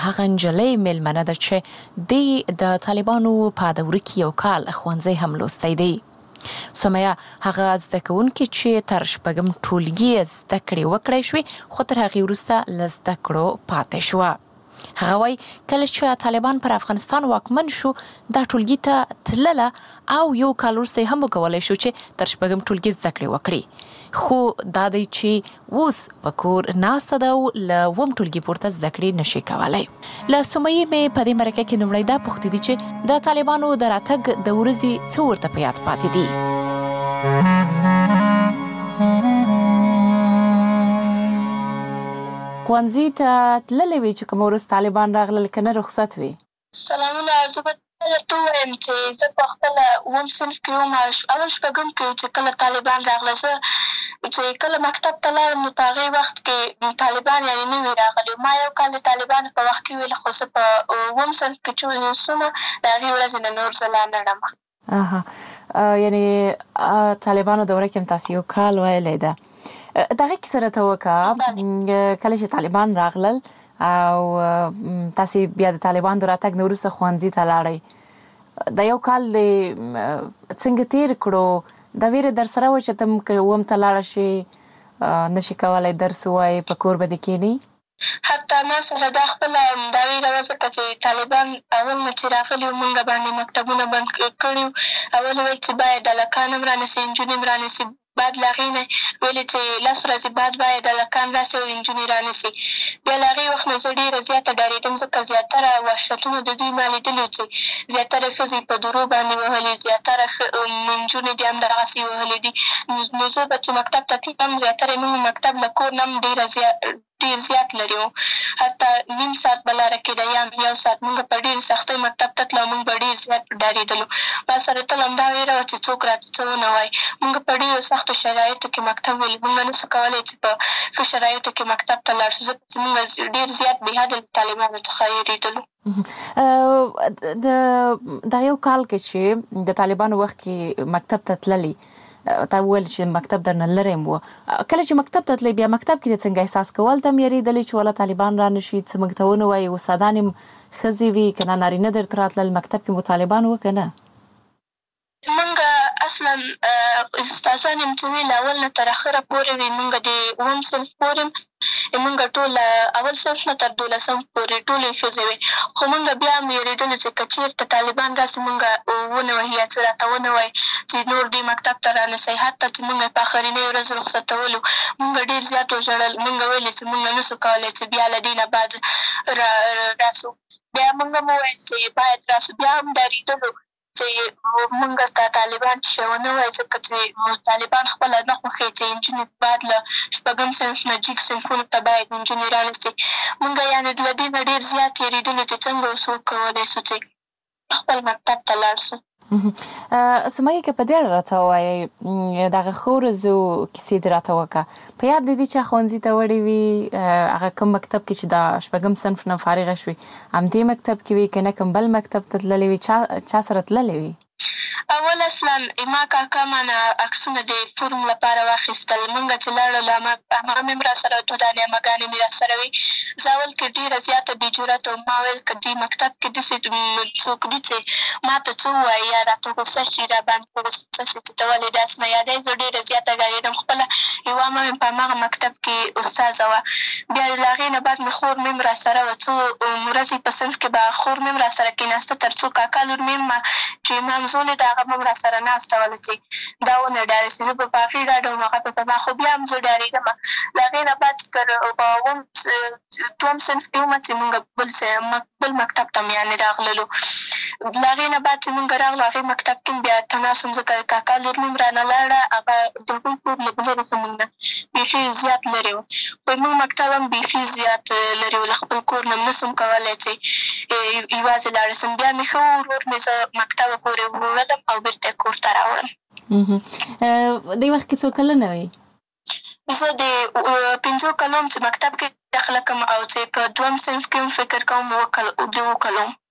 هغه نجلۍ میلمنه ده چې د طالبانو په دوره کې یو کال ښوونځی هم لوستی دی. سمیه هغه زده کوونکې چې تر 6 ټولګي زده کړې وکړی شوې خو تر هغې وروسته له زده کړو پاتې شوه. هغه وایي کله چې طالبان پر افغانستان واکمن شو دا ټولګي ته تلله او یو کال وروسته هم وکولی شو چې تر 6 ټولګي زده کړې وکړي. خو دا دی چې اوس په کور ناسته ده او له 9 ټولګي پورته زده کړې نشي کولی. له سمیې مې په دې مرکه کې لومړی دا پوښتې دي چې د طالبانو د راتګ د ورځې څه ورته په یاد پاتې دي. ښوونځي ته تللی وې چې کومه ورځ طالبان راغلل که نه رخصت وې؟ سلامونه، زه به درته ووایم چې زه په خپله 9 صنف کې وم، اول 6 کې چې کله طالبان راغله. زه چې کله مکتب ته لاړم نو په هغې وخت کې طالبان یعنې نه وي راغلي. ما یو کال د طالبانو په وخت کې ویل خو زه په 9 صنف کې چې اوسم د هغې ورځې نه نور زه لا نه ړم. یعنې طالبانو دوره کې هم تاسې یو کال ویلی ده. دغه کیسه راته وکړه کله چې طالبان راغلل او تاسې بیا د طالبانو د راتګ نه وروسته ښوونځي ته لاړئ. دا یو کال دې څنګه تېر کړو؟ دا ویره در سره وه چې ته که 9 ته لاړه شې نشي کولی درس ووایې په کور به دې کښېنې؟ حتی ما سره دا خپله دا ویره وه ځکه چې طالبان اول نه چې راغلي وو موږ باندې مکتبونه بند کړي وو. اول ویل چې باید هلکان هم رانیسي انجونې هم رانیسي. بعد له هغې نه ویلې چې 10 ورځې بعد باید هلکان راسي او انجونې رانیسي. بیا له هغې وخت نه زه ډېره زیاته ډارېدم ځکه زیاتره وحشتونه د دوی ما لیدلي وو چې زیاتره ښځې په درو باندې وهلي، زیاتره نجونې دې همدغسې وهلي دي. نو زه به چې مکتب ته تلم زیاتره یې موږ مکتب له کور نه هم ډېر زیات لرې وو. حتی 1/2 ساعت به لاره کېده یا 1 ساعت. موږ په ډېرې سختۍ مکتب ته تلو، موږ به ډېر زیات ډارېدلو. ما سره تل همدا ویره وه چې څوک راته څه ونه وایي. موږ په ډېرو سختو شرایطو کې مکتب ولي. موږ نه سو کولی چې په ښه شرایطو کې مکتب ته لاړ شو ځکه چې موږ ډېر زیات بې حده له طالبانو څخه وېرېدلو. د دغه یو کال کې چې د طالبانو وخت کې مکتب ته تللي، تا وویل چې مکتب درنه لرې هم و. کله چې مکتب ته تللی بیا مکتب کې دې څنګه احساس کول؟ ته هم یېرېدلې چې والا طالبان را نه شي څه موږ ته ونه وایي؟ استادان هم ښځې وي که نه نارینه درته راتلل؟ مکتب کې مو طالبان وو که نه؟ موږ اصلا استادان یم چې ویل اول نه تر اخره پورې وي. موږ د 9 صنف پورې موږ ټول اول صنف نه تر 12 پورې ټولې ښځې وې. خو موږ بیا هم وېرېدلو چې که چېرته طالبان راسي موږ ونه وهي یا څه راته ونه وایي چې نور دې مکتب ته رانسئ. حتی چې موږ په آخرنۍ ورځ رخصتولو موږ ډېر زیات وژړل. موږ ویلې چې موږ نه سو کولی چې بیا له دې نه بعد راسو. بیا موږ هم وویل چې باید راسو. بیا هم ډارېدلو چې موږ ستا طالبان چې ونه وایي ځکه چې طالبان خپله نه خوښوي چې نجونې بعد له 6 صنف نه جګ صنفونو ته باید نجونې رانیسي. موږ یعنې له دې نه ډېر زیات یېرېدلو چې څنګه اوس وکولی سو چې خپل مکتب ته لاړ سو. سمیه که په دې اړه راته ووایئ دغه ښو ورځو کیسې دې راته وکړه. په یاد دې دي چې ښوونځي ته وړې وي هغه کوم مکتب کې چې د 6 صنف نه فارغه شوې همدې مکتب کې وي که نه کوم بل مکتب ته تللې وي؟ چا سره تللې وي؟ اول اصلا ما کاکا مانه عکسونه د فورم لپاره واخیستل. موږ چې لاړلو همغه مې هم را سره څو دانې اماګانې مې را سره وي. زه اول کې ډېره زیاته بې جرأته وم. ما ویل که دې مکتب کې داسې څوک دي چې ما ته څه ووایي یا راته غوسه شي را باندې غوسه شي چې ته ولې داسې نه یادوې. زه ډېره زیاته ډارېدم. خپله یوه عمه مې په همغه مکتب کې استاذه وه. بیا له هغې نه بعد مې خور مې هم را سره وه. څو ورځې په صنف کې به خور مې هم را سره کېناسته تر څو کاکا لور مې هم چې مامزولې د هغه به هم را سره ناسته وله چې دا ونه ډارې شي. زه به په هغې ډاډه وم هغه به په ما. خو بیا هم زه ډارېدم. له هغې نه بعد تر په 2 صنف کې ومه چې موږ بل مکتب ته یعنې راغللو. له هغې نه بعد چې موږ راغلو هغې مکتب کې بیا تناس وم ځکه کاکا لور مې هم رانه لاړه. هغه د هغوی کور لږ لرې زموږ نه بیخي زیات لرې و. خو زموږ مکتب هم بیخي زیات لرې و. له خپل کور نه نه سم کولی چې یوازې لاړه سم. بیا مې ښه ورور مې زه مکتبه پورې وړلم او بېرته کور ته راوړم. دې وخت کې څو کلنه وې؟ زه د 5 کلو وم چې مکتب کې داخله کړم او چې په 2 صنف کې هم فکر کوم د 2 کلو وم.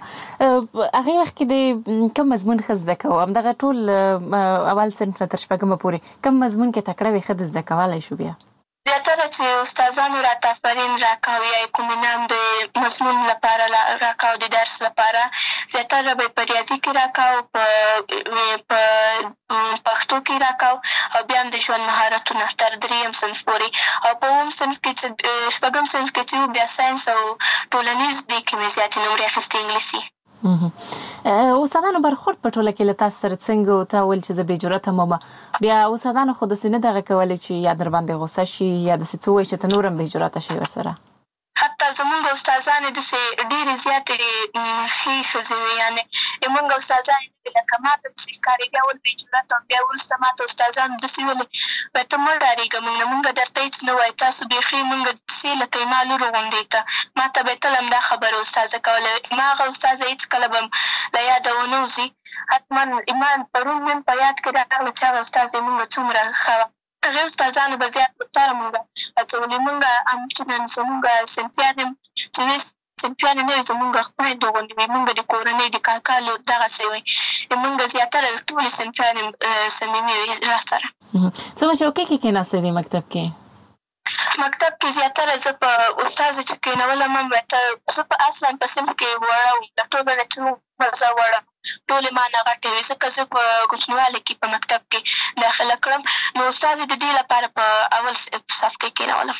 هغې وخت کې د کوم مضمون ښه زده کوو؟ همدغه ټول اول صنف نه تر 6 پورې کوم مضمون کې تکړه وې ښه د زده کولی شو بیا؟ زیاتره چې استادانو راته آفرین راکاو یا کوم انعام د مضمون لپاره راکاو د درس لپاره، زیاتره به یې په ریاضي کې راکاو، په پښتو کې راکاو او بیا هم د ژوند مهارتونه تر 3م صنف پورې. او په 9م صنف کې چې 6م صنف کې چې بیا ساینس او ټولنیز دې کې مې زیاتې نمرې اخیستې انګلیسي. استادانو برخورد په ټوله کې له تاسو سره څنګه و؟ تا ویل چې زه بې جرأته یم، بیا استادانو خو داسې نه دغه کولی چې یا در باندې غوسه شي یا داسې څه ووایي چې ته نور هم بې جرأته شي ورسره؟ حتی زمونږ استادانې داسې ډېرې زیاتې ښې ښځې وې، یعنې زمونږ استادانې نه وې لکه ما ته داسې ښکارېدې اول بې جرأته وم، بیا وروسته ما ته استادانو داسې ویلې وایي ته مه ډارېږه موږ نه، موږ درته هېڅ نه وایو، تاسو بیخي موږ پسې لکه زما لور غوندې ته. ما ته به یې تل همدا خبره استاذه کوله. ما هغه استاذه هېڅکله به له یاده ونه وځي. حتما ما پرون مې په یاد کې راغله چې هغه استاذه یې موږ څومره ښه وه. هغې استادانو به زیات بهتره موږ هڅولي. موږ همچنان زموږ صنفیان هم چې وې صنفیانې نه وې زموږ خویندو غوندې وې، موږ د کورنۍ د کاکا لور دغسې وې. موږ زیاتره ټولې صنفیانې صمیمي وې را سره. څه مشوقې کې کېناستې دې مکتب کې؟ مکتب کې زیاتره زه په استازو چې کېنولم هم زه په اصلا په صنف کې وړه وم، د ټولو نه چې زه وړه ټولې ما نه غټې وې، ځکه زه په کوچنیوالي کې په مکتب کې داخله کړم، نو استازې د دې لپاره په اول صف کې کېنولم.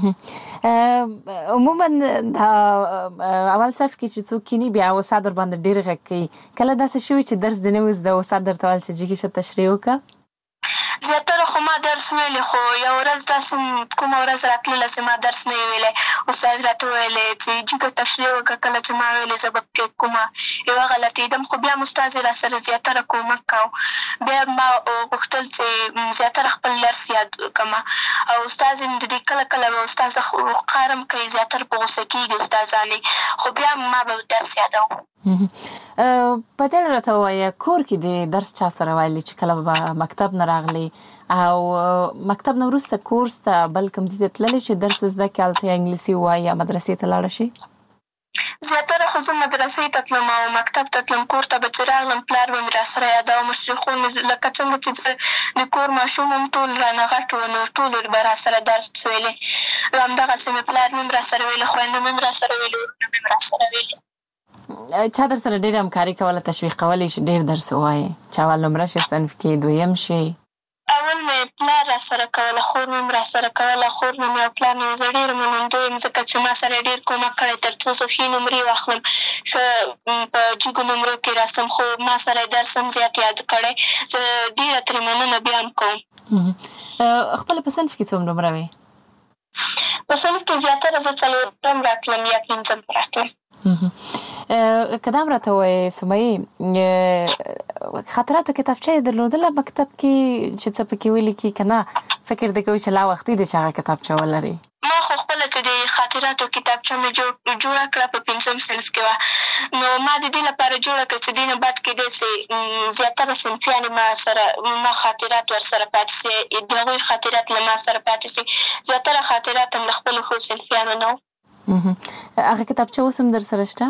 عموما دا اول صف کې چې څوک کینی بیا استاد در باندې ډېر غږ کوي، کله داسې شوي چې درس دې نه وي زده استاد درته ویل چې جګې شه تشریح وکړه؟ زیاتره خو ما درس ویلی، خو یو ورځ داسې کومه ورځ راتلله چې ما درس نه وي ویلی، استاد راته ویلی چې جګه تشریح وکړه. کله چې ما ویلې زه به پکې کومه یوه غلطېدم، خو بیا هم استاد یې را سره زیاتره کومک کوو. بیا ما غوښتل چې زیاتره خپل درس یاد کړمه، او استاد یې د دې کله کله به استاذه قهر هم کوي، زیاتره په غوسه کېږي استادانې، خو بیا ما به درس یادوم. په دې راته ووایه کور کې د درس چا سره ویلي چې کله به مکتب نه راغلی او مکتب نه وروسته کورس ته بل کوم ځای ته تللی چې درس زده کړې هلته یا انګلیسي ووایي یا مدرسې ته لاړه شي؟ زیاتره خو زه مدرسې ته تلم او مکتب ته تلم. کور ته به چې راغلم پلار به مې را سره یاداوه، مشرخون مې لکه څنګه چې زه د کور ماشوم هم ټول رانه غټ وو، نو ټولو به را سره درس ویلې. همدغسې مې پلار مې هم را سره ویلې، خویندو مې هم را سره ویلې، ورونه مې هم را سره ویلې. چا در سره ډېره همکاري کوله، تشویق کولی چې ډېر درس ووایې؟ چې اول نمره شي صنف کې، دویم شي؟ اول مې پلار را سره کوله، خور مې هم را سره کوله. خور نه مې او پلار نه زه ډېره منندوی یم، ځکه چې ما سره ډېر کومک کړی تر څو زه ښې نمرې واخلم، ښه په جګو نمرو کې راسم، خو ما سره یې درس هم زیات یاد کړی. زه ډېره ترې مننه بیا هم کوم. خپله په صنف کې څوم نمره وې؟ په صنف کې زیاتره زه 4م راتلم یا 5م راتلم. که دا هم راته ووایې سمیې، خاطراتو کتابچه یې درلودله مکتب کې چې څه پکې ولیکي که نه فکر دې کوي چې لا وختي دی چې هغه کتابچه ولري؟ ما خو خپله چې د خاطراتو کتابچه مې جوړه کړه په 5م صنف کې وه، نو ما د دې لپاره جوړه کړه چې دې نه بعد کېدی سي زیاتره صنفیانې ما خاطرات ورسره پاتې سي، د هغوی خاطرات له ما سره پاتې سي. زیاتره خاطرات هم له خپلو ښو صنفیانو نه وو. هغه کتابچه اوس هم در سره شته؟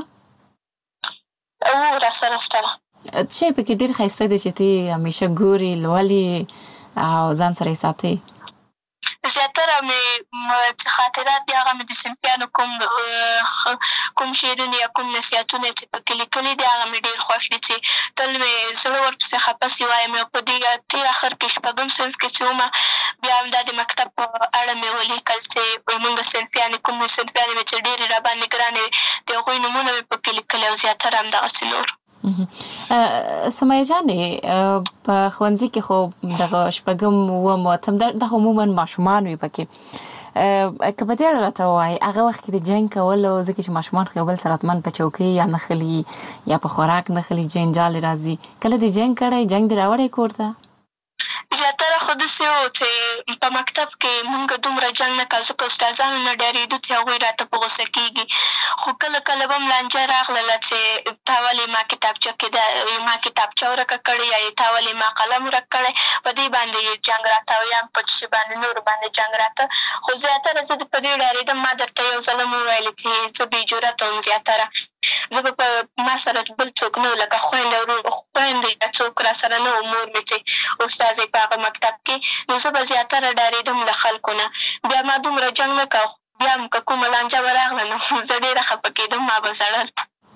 را سره شته. څه یې پکې ډېر ښایسته دی چې ته همیشه ګورې، لولې او ځان سره یې ساتې؟ زیاتره مې خاطرات دي هغه مې د صنفیانو کوم شعرونه یا کوم نصیحتونه چې پکې لیکلي دي هغه مې ډېر خوښ دي، چې تل مې زړه ورپسې خفه سي وایم. او په دې تېر اخر کې 6م صنف کې چې ومه بیا هم دا د مکتب په اړه مې ولیکل چې زموږ صنفیانې کوم صنفیانې مې چې ډېرې راباندې ګرانې وې د هغوی نومونه مې پکې لیکلي او زیاتره همدغسې نور. سمیه جانې په ښوونځي کې خو دغه 6م 9م 8م دا عموما ماشومان وي پکې، که په دې اړه راته ووایې هغه وخت کې د جنګ کولو، ځکه چې ماشومان خو یو بل سره حتما په چوکۍ یا نښلي یا په خوراک نښلي، جنجال راځي، کله دې جنګ کړی؟ جنګ دې راوړی کور ته؟ زیاتره خو داسې وو چې په مکتب کې مونږ دومره جنګ نه کوو، ځکه استادانو نه ډارېدو چې هغوی راته په غوسه کېږي. خو کله کله به هم لانجه راغلله چې تا ولې ما کتابچه کې ما کتابچه ورکه کړې یا تا ولې ما قلم ورک کړی، په دې باندې جنګ راته او یا په شي باندې نورو باندې جنګ راته. خو زیاتره زه په دې ډارېدم. ما درته یو ځل هم وویلې چې زه بې جرأته وم زیاتره، زه به په ما سره بل څوک نه و، لکه خویندې یا څوک را سره نه و، مور مې چې استاذ په هغه مکتب کې، نو زه به زیاتره ډارېدم له خلکو نه. بیا ما دومره جنګ نه کوه، بیا هم که کومه لانجه به راغله نو زه ډېره خفه کېدم، ما به ژړل.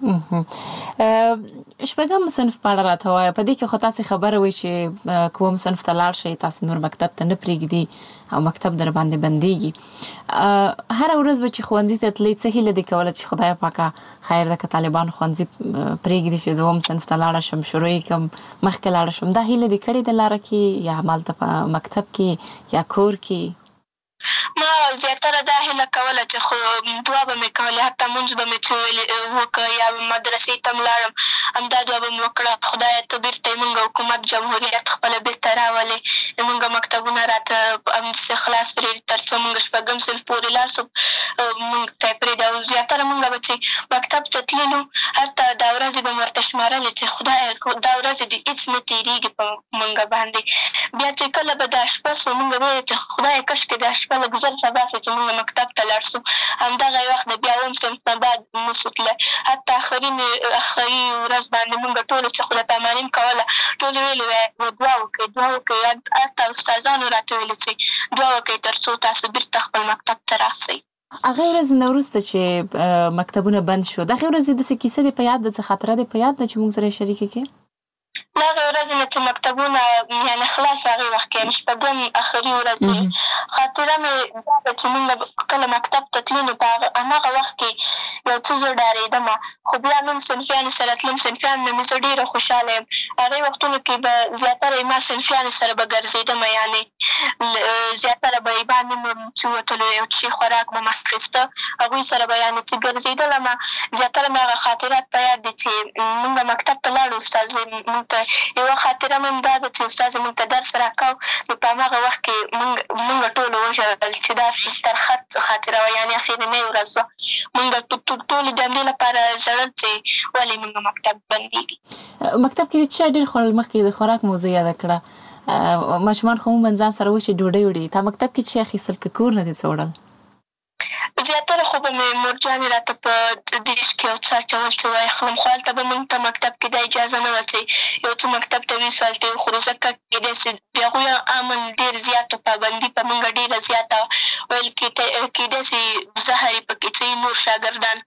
شپږم صنف په اړه راته وایه. په دې کې خو تاسې خبره وئ چې کوم صنف ته لاړ شئ، تاسې نور مکتب ته نه پرېږدي او مکتب در باندې بندېږي. هره ورځ به چې ښوونځي ته تلئ، څه هیله دې کوله چې خدای پاکه خیر ده که طالبان ښوونځي پرېږدي چې زه اووم صنف ته لاړه شم، شروع یې کړم، مخکې لاړه شم، دا هیله دې کړې ده لاره کې یا همالته په مکتب کې یا کور کې؟ ما زیاتره دا هیله کوله چې خو دعا به مې کولې، حتی مونځ به مې څه وکړه یا مدرسې ته م لاړم، همدا دعا به مې وکړه، خدایه ته بېرته یې مونږ حکومت جمهوریت خپله بېرته راولې، مونږ مکتبونه راته همداسې خلاص پرېږدي تر څو مونږ شپږم صنف پورې لاړ شو، مونږ ته یې پرېږدي. او زیاتره مونږ به چې مکتب ته تللو، هلته دا ورځې به مې ورته شمارلې چې خدایه دا ورځې دې هېڅ نه تېرېږي په مونږ باندې. بیا چې کله به دا شپه سو، مونږ به ویل چې خدایه کاشکې دا شپه لږ زر سبا سه چې مونږ مکتب ته لاړ سو. همدغه وخت د بیا اووم صنف نه بعد نسو تللی، حتی آخري ورځ باندې مونږ ټولو چې خدای پاماني م کوله، ټولو ویلې وایي دعا وکړئ. حتی استادانو راته ویلي چې دعا وکړئ تر څو تاسو بېرته خپل مکتب ته راسئ. هغې ورځې نه وروسته چې مکتبونه بند شو، د هغې ورځې داسې کیسه دې په یاد ده، څه خاطره دې په یاد ده چې موږ سره یې شریکه کړې؟ له هغې ورځې نه چې مکتبونه یعنې خلاص هغې وخت کې یعنې شپږم آخري ورځ خاطره مې دا ده چې مونږ کله مکتب ته تلو نو په هماغه وخت کې یو څه زه ډارېدم، خو بیا نوم صنفیانو سره تلم، صنفیانو نه مې زه ډېره خوشحاله یم. هغې وختونو کې به زیاتره ما صنفیانو سره به ګرځېدم، یعنې زیاتره به یې باندې مو چې وتلو، یو څه خوراک به مې اخیسته، هغوی سره به یعنې چې ګرځېدلم. زیاتره مې هغه خاطرات په یاد دي چې مونږ مکتب ته لاړو، استاد یوه خاطره مې هم دا ده چې استاد زموږ ته درس راکاو، نو په هماغه وخت کې مونږ ټولو وژړل چې دا ترخه خاطره وه، یعنې اخرنۍ ورځ وه. مونږ ټولو د همدې لپاره ژړل چې ولې مونږ مکتب بندېږي. مکتب کې دې څه ډېر خوړل؟ مخکې د خوراک موضوع یاده کړه، ماشومان خو عموماً ځان سره وچې ډوډۍ وړي، تا مکتب کې څه اخیستل که کور نه دې څه وړل؟ زیاتره خو به مې مورجانې راته په دیش کې یو څه اچول چې واخلم، خو هلته به مونږ ته مکتب کې دا اجازه نه وه چې یو څه مکتب ته ویسو هلته یې وخورو، ځکه کېدای سي د هغوی امن ډېر زیات و، پابندي په مونږ ډېره زیاته وه، ویل کېدای سي زهر یې پکې څه نور شاګردان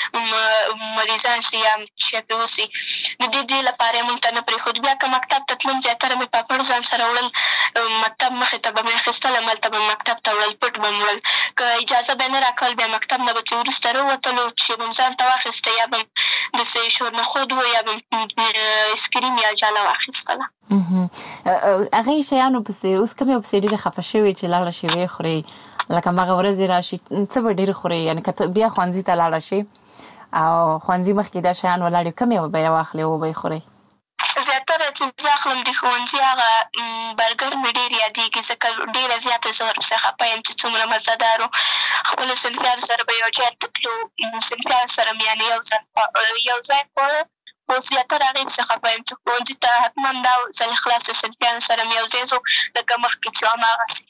پې مریضان سي یا شی پې وسي، د دې لپاره یې مونږ ته نه پرېښود. بیا که مکتب ته تلم، زیاتره مې پاپړ ځان سره وړل، مکتب مخې ته به مې اخیستل، هملته به مې مکتب ته وړل، پټ به مې وړل، که اجازه به یې نه راکول، بیا مکتب نه به چې وروسته راووتلو چې به م ځان ته واخیسته، یا به م داسې شورنخود و یا به م اسکریم یا جاله واخیستله. هغې شیانو پسې اوس کوم یو پسې ډېره خفه شوې چې لاړه شي ویې خورې، لکه هماغه ورځې راشي څه به ډېر خورې؟ یعنې که ته بیا ښوونځي ته لاړه شي او ښوونځي مخکې دا شیان ولاړ وي، کوم یو به یې واخلې او به یې خورې؟ زیاتره چې زه اخلم د ښوونځي هغه برګر مې ډېر یادېږي، ځکه ډېره زیاته زه ورپسې خفه یم چې څومره مزهدار و. خپلو صنفیانو سره به یو ځای ته تلو، صنفیانو سره مې یعنې یو ځای خوړه، خو زیاتره هغې پسې خفه یم چې ښوونځي ته حتما دا ځلې خلاص صنفیانو سره مې یو ځای ځو، لکه مخکې چې هماغسې.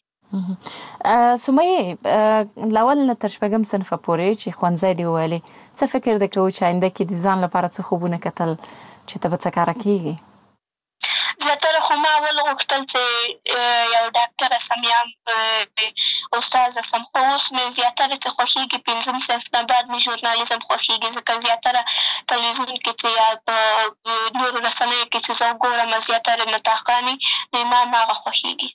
سمیې، له اول نه تر شپږم صنفه پورې چې ښوونځی دې وویلې، څه فکر دې کوو چې آینده کې د ځان لپاره څه خوبونه کتل چې ته به څه کاره کېږي؟ زیاتره خو ما اول غوښتل چې یو ډاکټره سم یا استاذه سم، خو اوس مې زیاتره چې خوښېږي پنځم صنف نه بعد مې ژورنالیزم خوښېږي، ځکه زیاتره تلویزیون کې چې یا په نورو رسنیو کې چې زه ګورم زیاتره نطاقانې، نو ما هماغه خوښېږي.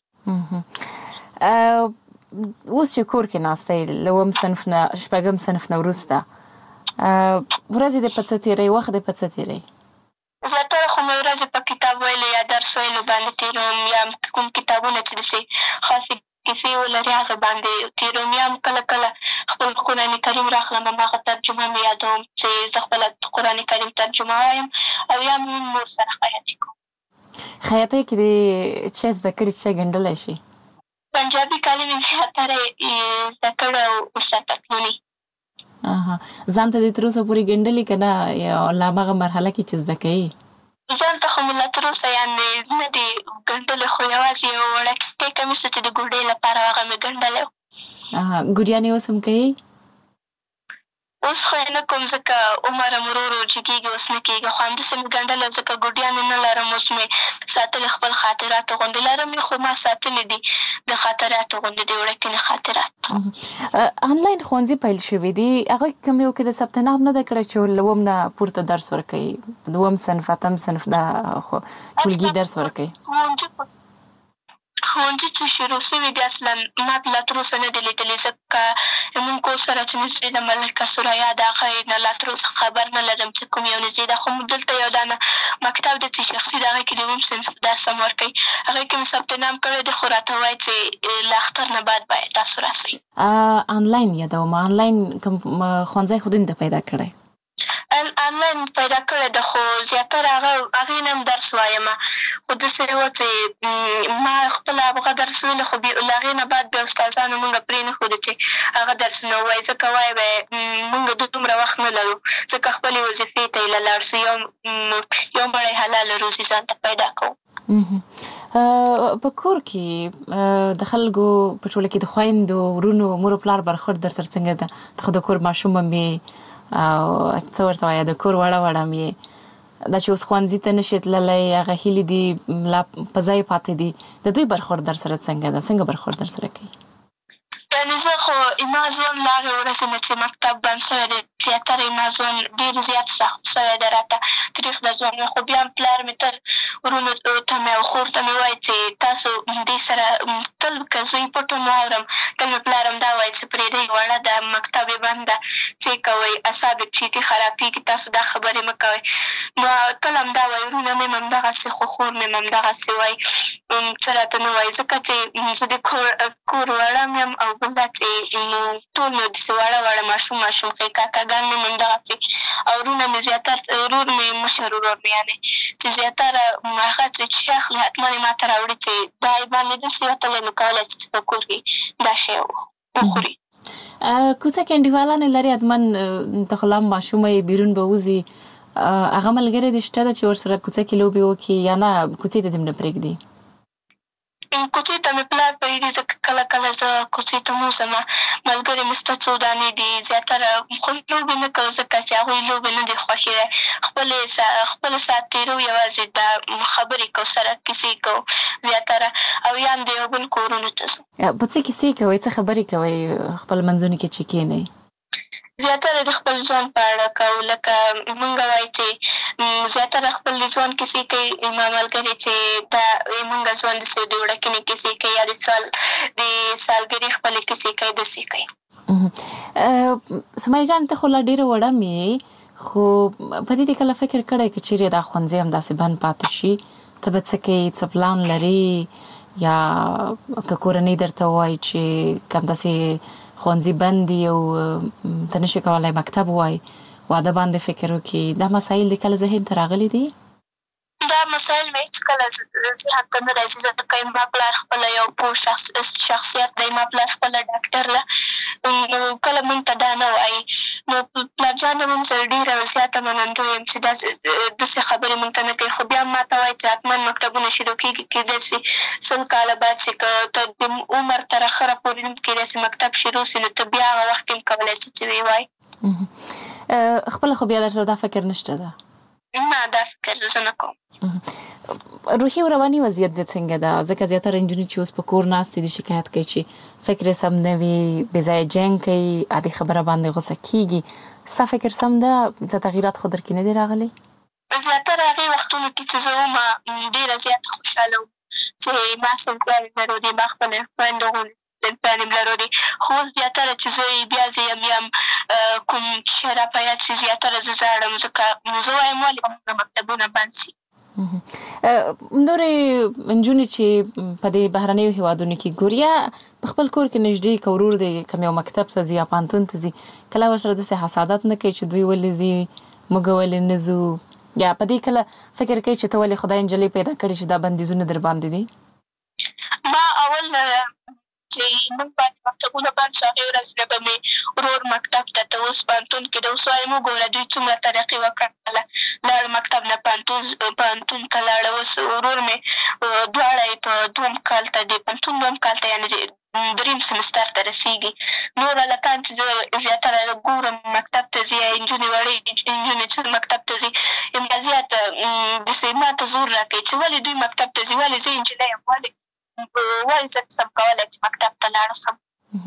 اوس چې کور کې ناسته یې له اووم صنف نه شپږم صنف نه وروسته، ورځې دې په څه تېروي، وخت دې په څه تېروي؟ زیاتره خو مې ورځې په کتاب ویلو یا درس ویلو باندې تېروم، یا کوم کتابونه چې داسې خاصې کیسې ولري هغه باندې تېروم، یا هم کله کله خپل قرآن کریم راخلم، هماغه ترجمه مې یادوم چې زه خپله قرآن کریم ترجمه وایم، او یا هم نور سره خیاطي کوم. خیاطۍ کې دې څه زده کړي، څه ګنډلی شي؟ پنجابي کالي مې زیاتره زده کړي او ورسره پتلوني. ځان ته دې تر اوسه پورې ګنډلي که نه، یا له هماغه مرحله کې چې زده کوې؟ ځان ته خو مې لا تر اوسه یعنې نه دي ګنډلې، خو یوازې یو وړوکی کمیس چې د ګوډۍ لپاره هغه مې ګنډلی و. ګوډیانې اوس هم کوې؟ اوس خو یې نه کوم ځکه عمر هم ورو ورو جګېږي، اوس نه کېږي. خو همداسې مې ګنډلی ځکه ګوډیانې نه لرم، اوس مې ساتلې خپل خاطراتو غوندې لرم یې، خو ما ساتلې دي د خاطراتو غوندې د وړکینې خاطرات. آنلاین ښوونځي پیل شوي دي، هغه کوم یو کې د ثبت نام نه ده کړی چې له اووم نه پورته درس ورکوي، د اووم صنف اتم صنف دا ټولګي درس ورکوي؟ ښوونځي چې شروع شوي دي اصلا ما لا تر اوسه نه دي لیدلي، ځکه موږ کور سره چې نږدې ده ملکه سوریا د هغې نه لا تر اوسه خبر نه لرم چې کوم یو نږدې ده. خو دلته یو دانه مکتب دی چې شخصي د هغې کې د اووم صنف درس هم ورکوي، هغې کې مې ثبت نام کړی دی، خو راته وایي چې له اختر نه بعد باید تاسو راسئ. آنلاین یادوم، آنلاین کوم ښوونځی خو دین ده پیدا کړی؟ آنلاین پیدا کړی ده، خو زیاتره هغې نه هم درس وایم، خو داسې وه چې ما خپله هغه درس ویلو، خو له هغې نه بعد بیا استادانو مونږ پرې نه ښودو چې هغه درسونه ووایي، ځکه وایي به یې مونږ دومره وخت نه لرو، ځکه خپلې وظیفې ته یې لاړ شو، یو مړی حلاله روزي ځان ته پیدا کوو. په کور کې د خلکو په ټوله کې د خویندو ورونو مور او پلار برخورد در سره څنګه ده؟ ته خو د کور ماشوم هم یې او څه ورته وایه د کور وړه وړه هم یې، دا چې اوس ښوونځي ته نشي تللی، هغه هیلې دي لا په ځای پاتې دي، د دوی برخورد در سره څنګه ده؟ څنګه برخورد در سره کوي؟ یعنې زه خو زما ژوند له هغې ورځې نه چې مکتب بند شوی دی زیاتره زما ژوند ډېر زیات سخت شوی دی راته، تریخ د ژوند مې. خو بیا هم پلار مې تل ورونو ته مې او خور ته مې وایي چې تاسو دې سره تل که زه یې پټ هم واورم، تل مې پلار هم دا وایي چې پرېږدئ وړه ده، مکتب یې بند ده، څه یې کوئ، اعصاب یې پسې خرابېږي، تاسو دا خبرې مه کوئ. نو تل هم دا وایي، ورونه مې هم همدغسې، خو خور مې هم همدغسې وایي، څه راته نه وایي، ځکه چې زه د کور وړه م یم، او بل دا چې ټول مې داسې وړه ماشوم ښې کاکاګان مې هم همدغسې، او ورونه مې زیاتره ورور مې مشر ورور مې یعنې چې زیاتره هغه چې شی اخلي حتما یې ما ته راوړي چې دا یې باندې داسې وتلی، نو کولی شي چې په کور کې دا شی وخوري. کوڅه کې انډیوالانې لري حتما، ته خو لا هم ماشومه یې، بیرون به وځي، هغه ملګرې دې شته ده چې ورسره کوڅه کې لوبې وکړي، یا نه کوڅې ته دې هم نه پرېږدي؟ کوڅې ته مې پلار پرېږدي، ځکه کله کله زه کوڅې ته م وځم، ملګرې مې شته څو دانې دي، زیاتره خو لوبې نه کوو ځکه چې هغوی لوبې نه دي خوښې دی، خپل ساعت تېرو یوازې دا خبرې کوو سره، کیسې کوو زیاتره، او یا هم د یو بل کورونو ته ځو. په څه کیسې کوئ؟ څه خبرې کوئ خپل منځونو کې چې کښېنئ؟ زیاتره د خپل ژوند په اړه کوو، لکه مونږ وایي چې زیاتره خپل د ژوند کیسې کوي، زما ملګرې چې دا مونږ ژوند داسې د وړکینې کیسې کوي، یا د سالګرې خپلې کیسې کوي، داسې کوي. سمیه جان، ته خو لا ډېره وړه م یې، خو په دې دې کله فکر کړی که چیرې دا ښوونځی همداسې بند پاتې شي، ته به څه کوې؟ څه پلان لرې؟ یا که کورنۍ درته ووایي چې که همداسې ښوونځي بند دي او ته نشي کولی مکتب ووایي، واده باندې فکر وکړي، دا مسایل دې کله ذهن ته راغلي دي؟ دا مسایل مې هېڅکله ذهن ته نه راځي، ځکه زما پلار خپله یو پوه شخصیت دی، زما پلار خپله ډاکټر ده، نو کله مونږ ته دا نه وایي. نو پلار جان هم زه ډېره زیاته منندوی یم چې داسې خبرې مونږ ته نه کوي، خو بیا هم ما ته وایي چې حتما مکتبونه شروع کېږي، کېدای شي 100 کاله بعد چې که ته د عمر تر اخره پورې هم کېدای شي مکتب شروع شي، نو ته بیا هغه وخت کې هم کولی شي چې ویې وایي. خپله خو بیا در سره دا فکر نشته ده؟ نه، دا فکر زه نه کوم. روحي او رواني وضعیت دې څنګه ده؟ ځکه زیاتره نجونې چې اوس په کور ناستې دي شکایت کوي چې فکر یې سم نه وي، بې ځایه جنګ کوي، عادي خبره باندې غوسه کېږي. ستا فکر سم ده؟ څه تغییرات خو در کې نه دي راغلي؟ زیاتره هغې وختونو کې چې زه وم ډېره زیاته خوشحاله وم چې ما صنفیان یم لرلي، ما خپلې خویندو غوندې صنفیان یم لرلي، خو اوس زیاتره چې زه بیا زه یم کوم شی راپه یاد شي، زیاتره زه ژاړم، ځکه زه وایم ولې زموږ مکتبونه بند شي. نورې نجونې چې په دې بهرنیو هېوادونو کې ګوري، یا په خپل کور کې نږدې که ورور دی کوم یو مکتب ته ځي یا پوهنتون ته ځي، کله ورسره داسې حسادت نه کوي چې دوی ولې ځي، موږ ولې نه ځو؟ یا په دې کله فکر کوي چې ته ولې خدای نجلۍ پیدا کړې چې دا بندیزونه در باندې دي؟ ما اول چې موږ باندې مکتبونه بند شو، هغې ورځ نه به مې ورور مکتب ته اوس پوهنتون کې ده، اوس وایم وګوره دوی څومره ترقي وکړله، لاړ مکتب نه پوهنتون ته لاړه، اوس ورور مې دواړه یې په دوم کال ته د پوهنتون دوم کال ته یعنې دریم سمستر ته رسېږي. نور هلکان چې زه زیاتره ګورم مکتب ته ځي، نجونې وړې نجونې چې مکتب ته ځي، ما زیات داسې ما ته زور راکوي چې ولې دوی مکتب ته ځي، ولې زه نجلۍ یم، ولې زه نشم کولی چې مکتب ته لاړ شم.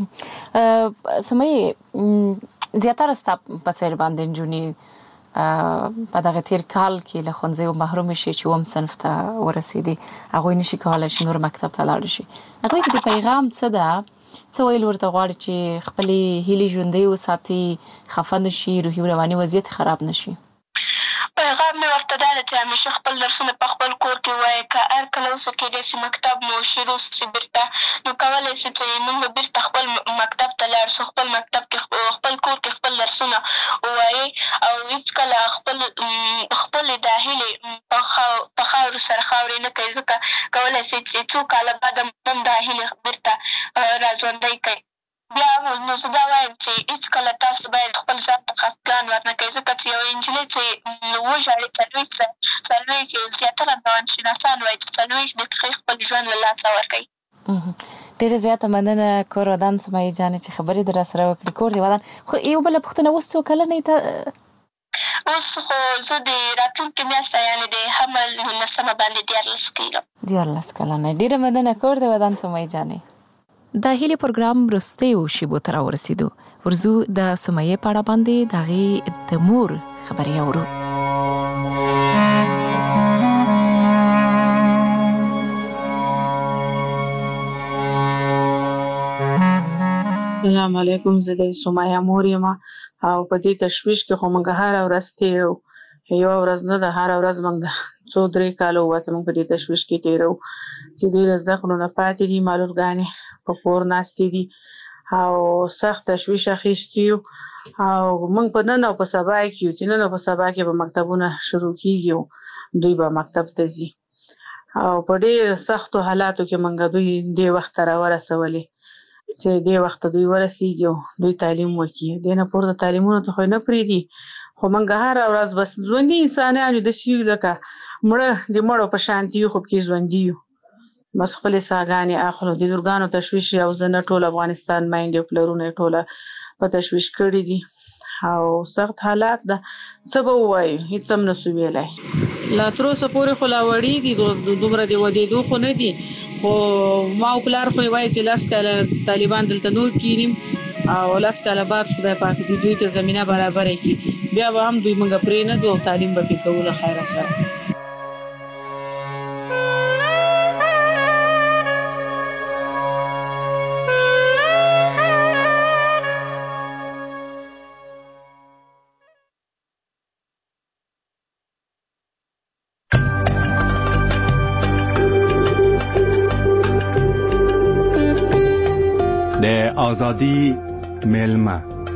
سمیې زیاتره ستا په څېر باندې نجونې په دغه تېر کال کې له ښوونځیو محرومې شي چې اووم صنف ته ورسېدې، هغوی نشي کولی چې نور مکتب ته لاړ شي. هغوی ته د پیغام څه ده؟ څه ویل ورته غواړي چې خپلې هیلې ژوندۍ وساتي، خفه نه شي، روحي رواني وضعیت خراب نه شي؟ پیغام مې ورته دا ده چې همیشه خپل درسونه په خپل کور کې ووایي. که هر کله اوسه کېدای شي مکتب مو شروع شي بېرته، نو کولی شي چې موږ به بېرته خپل مکتب ته لاړ شو، خپل مکتب کې خپل کور کې خپل درسونه ووایي او هېڅکله خپلې دا هیلې په خاورو سره خاورې نه کوي، ځکه کولی شي چې څو کاله بعد هم دا هیلې بېرته راژوندۍ کوي. بیا نو زه دا وایم چې هېڅکله تاسو باید خپل ځان ته خفګان ورنه کوئ، ځکه چې یوه نجلۍ چې وژاړي څلوېښت زیاتره روانشناسان وایي چې 40 دقیقې خپل ژوند له لاسه ورکوي. ډېره زیاته مننه کور ودان سمیې جانې چې خبرې در راسره وکړې. کور دې ودان. خو یو بله پوښتنه، اوس څو کلنې ته؟ اوس خو زه د راتلونکې میاشته یعنې د حمل 19 باندې 14 کېږم. 14 کلنه. ډېره مننه کور دې ودان سمیې جانې. د هیلې پروګرام وروستیو شیبو ته راورسېدو. ورځو د سمیې په اړه باندې د هغې د مور خبرې اورو. السلام علیکم، زه د سمیه مور یم او په دې تشویش کې خو موږ هره ورځ تېرو، یوه ورځ نه ده، هره ورځ موږ د 2-3 کاله ووته موږ په دې تشویش کې تېرو چې دوی له زده کړو نه پاتې دي، معلولګانې په کور ناستې دي او سخت تشویش اخیستي یو او موږ په نن او په سبا کې یو چې نن او په سبا کې به مکتبونه شروع کېږي او دوی به مکتب ته ځي او په ډېر سختو حالاتو کې موږ دوی دې وخت ته راورسولې چې دې وخت دوی ورسېږي او دوی تعلیم وکړي. دې نه پورته تعلیمونو ته خو نه پرېږدي، خو موږ هره ورځ بس ژوندي انسانان یو، داسې یو لکه مړه د مړو په شانتي یو، خو پکې ژوندي یو، بس خپلې ساګانې اخلو. د لورګانو تشویش او زه نه، ټول افغانستان میندې او پلرونه یې ټوله په تشویش کړي دي او سخت حالات ده. څه به ووایو، هېڅ هم نسو ویلی. لا تر اوسه پورې خو لا وړي دي، دومره د ودېدو خو نه دي، خو ما او پلار خو یې وایي چې 10 کاله طالبان دلته نور کینیم او 10 کاله بعد خدای پاک دوی ته زمینه برابره کړي، بیا به هم دوی موږ پرېنږدو او تعلیم به پرې کوو له خیره سره. آزادی میلمه.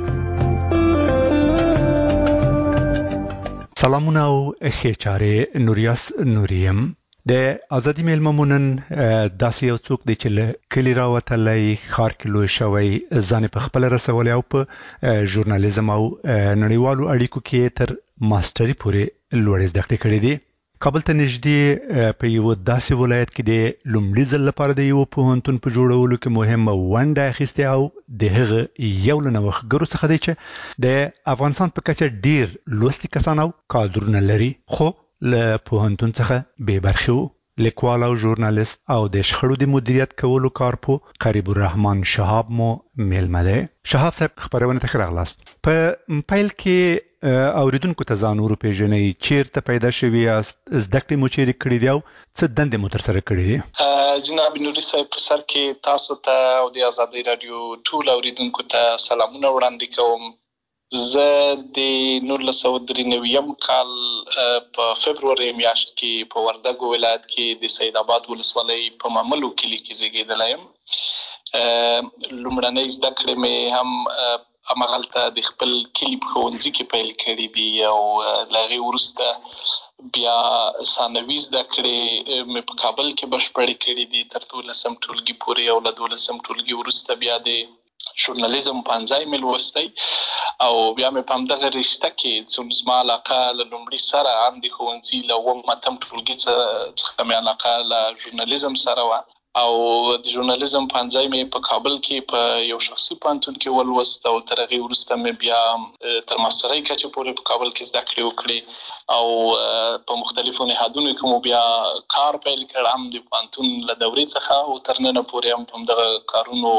سلامونه او ښې چارې، نوریاس نوریم. د آزادی میلمه مونن داسې یو څوک دی چې له کلي راوتلی، ښار کې لوی شوی، ځان په خپله رسولی او په ژورنالیزم او نړیوالو اړیکو کې تر ماسټري پورې لوړې زده کړې کړې دي. کابل ته نږدې په یو داسې ولایت کې د لومړي ځل لپاره د یو پوهنتون په جوړولو کې مهمه ونډه اخیستې او د هغه یو له نوښتګرو څخه دی چې د افغانستان په کچه ډېر لوستي کسان او کادرونه لري، خو له پوهنتون څخه بې برخې وو. لیکوال او ژورنالیست او د شخړو د مدیریت کولو کارپو قریب الرحمن شهاب مو میلمه دی. شهاب صاحب، خبرونه ته ښه راغلاست. په پیل کې اوریدونکو ته ځان وروپېژنئ، چیرته پیدا شوي یاست، زده کړې مو چیرې کړې دي او څه دندې مو ترسره کړې دي؟ جناب نوري صاحب، په سر کې تاسو ته او د ازادۍ راډیو ټول اوریدونکو ته سلامونه وړاندې کوم. زه د 1993 کال په فبروري میاشت کې په وردګو ولایت کې د سید آباد ولسوالۍ په ماملو کلي کې زیږېدلی یم. لومړنۍ زده کړې مې هم همغلته د خپل کلي په ښوونځي کې پیل کړي دي او له هغې وروسته بیا ثانوي زده کړې مې په کابل کې بشپړې کړي دي تر 12 ټولګي پورې او له 12 ټولګي وروسته بیا د ژورنالیزم پنځای مې لوستی او بیا مې په همدغه رشته کې چې زما علاقه له لومړي سره هم د ښوونځي له 8 ټولګي څخه مې علاقه له ژورنالیزم سره وه. او د ژورنالیزم پنځای مې په کابل کې په یو شخصي پوهنتون کې ولوست او تر هغې وروسته مې بیا تر ماسترۍ کچې پورې په کابل کې زده کړې وکړې او په مختلفو نهادونو کې مو بیا کار پیل کړ، هم د پوهنتون له دورې څخه او تر ننه پورې هم په همدغه کارونو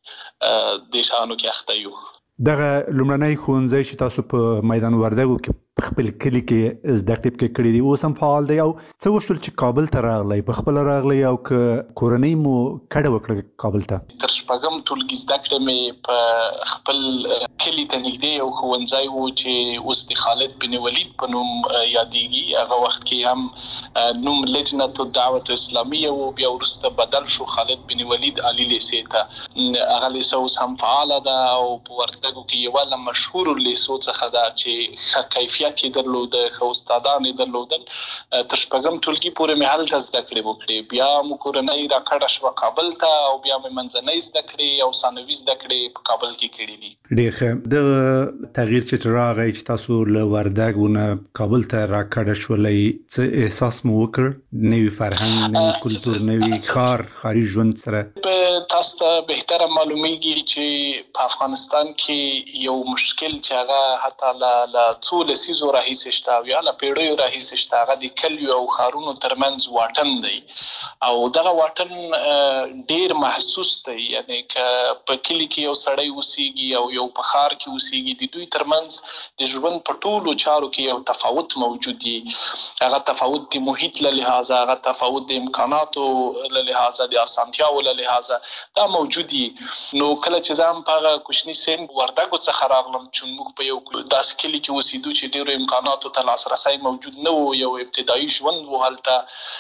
دې شیانو کې اخته یو. دغه لومړنی ښوونځی چې تاسو په میدان وردګو کې په خپل کلي کې زده کړې کړې دي اوس هم فعال دی، او څه وشول چې کابل ته راغلی؟ په خپله راغلی او که کورنۍ مو کډه وکړه کابل ته؟ تر شپږم ټولګي زده کړې مې په خپل کلي ته نږدې یو ښوونځی و چې اوس د خالد بن ولید په نوم یادېږي. هغه وخت کې هم نوم لجنة الدعوة اسلامیه و، بیا وروسته بدل شو خالد بن ولید عالی لیسې ته. هغه لیسه اوس هم فعاله ده او په وردګو کې یوه له مشهورو لیسو څخه ده چې ښه کیفیت یې درلوده، ښه استادان یې درلودل. تر شپږم ټولګي پورې مې هلته زده کړې وکړې. بیا مو کورنۍ راکډه شوه کابل ته او بیا مې منځنۍ زده کړې او ثانوي زده کړې په کابل کې کړې دي. ډېر ښه. دغه تغییر چې راغی چې تاسو له وردګو نه کابل ته راکډه شولئ، څه احساس مو وکړ؟ نوي فرهنګ، نوي کلتور، نوي ښاري ژوند سره؟ تاسو ته بهتره معلومیږي چې په افغانستان کې یو مشکل چې هغه حتی له څو لسیزو راهیسې شته او یا له پیړیو راهیسې شته، هغه د کلیو او ښارونو ترمنځ واټن دی او دغه واټن ډېر محسوس دی. یعنې که په کلي کې یو سړی اوسیږي او یو په ښار کې اوسیږي، د دوی ترمنځ د ژوند په ټولو چارو کې یو تفاوت موجود دی. هغه تفاوت د محیط له لحاظه، هغه تفاوت د امکاناتو له لحاظه، د اسانتیاو له لحاظه دا موجود دي. نو کله چې زه هم په هغه کوچني سن وردګو څخه راغلم چې موږ په یو داسې کلي کې اوسېدو چې ډېرو امکاناتو ته لاسرسی موجود نه و، یو ابتدایي ژوند و هلته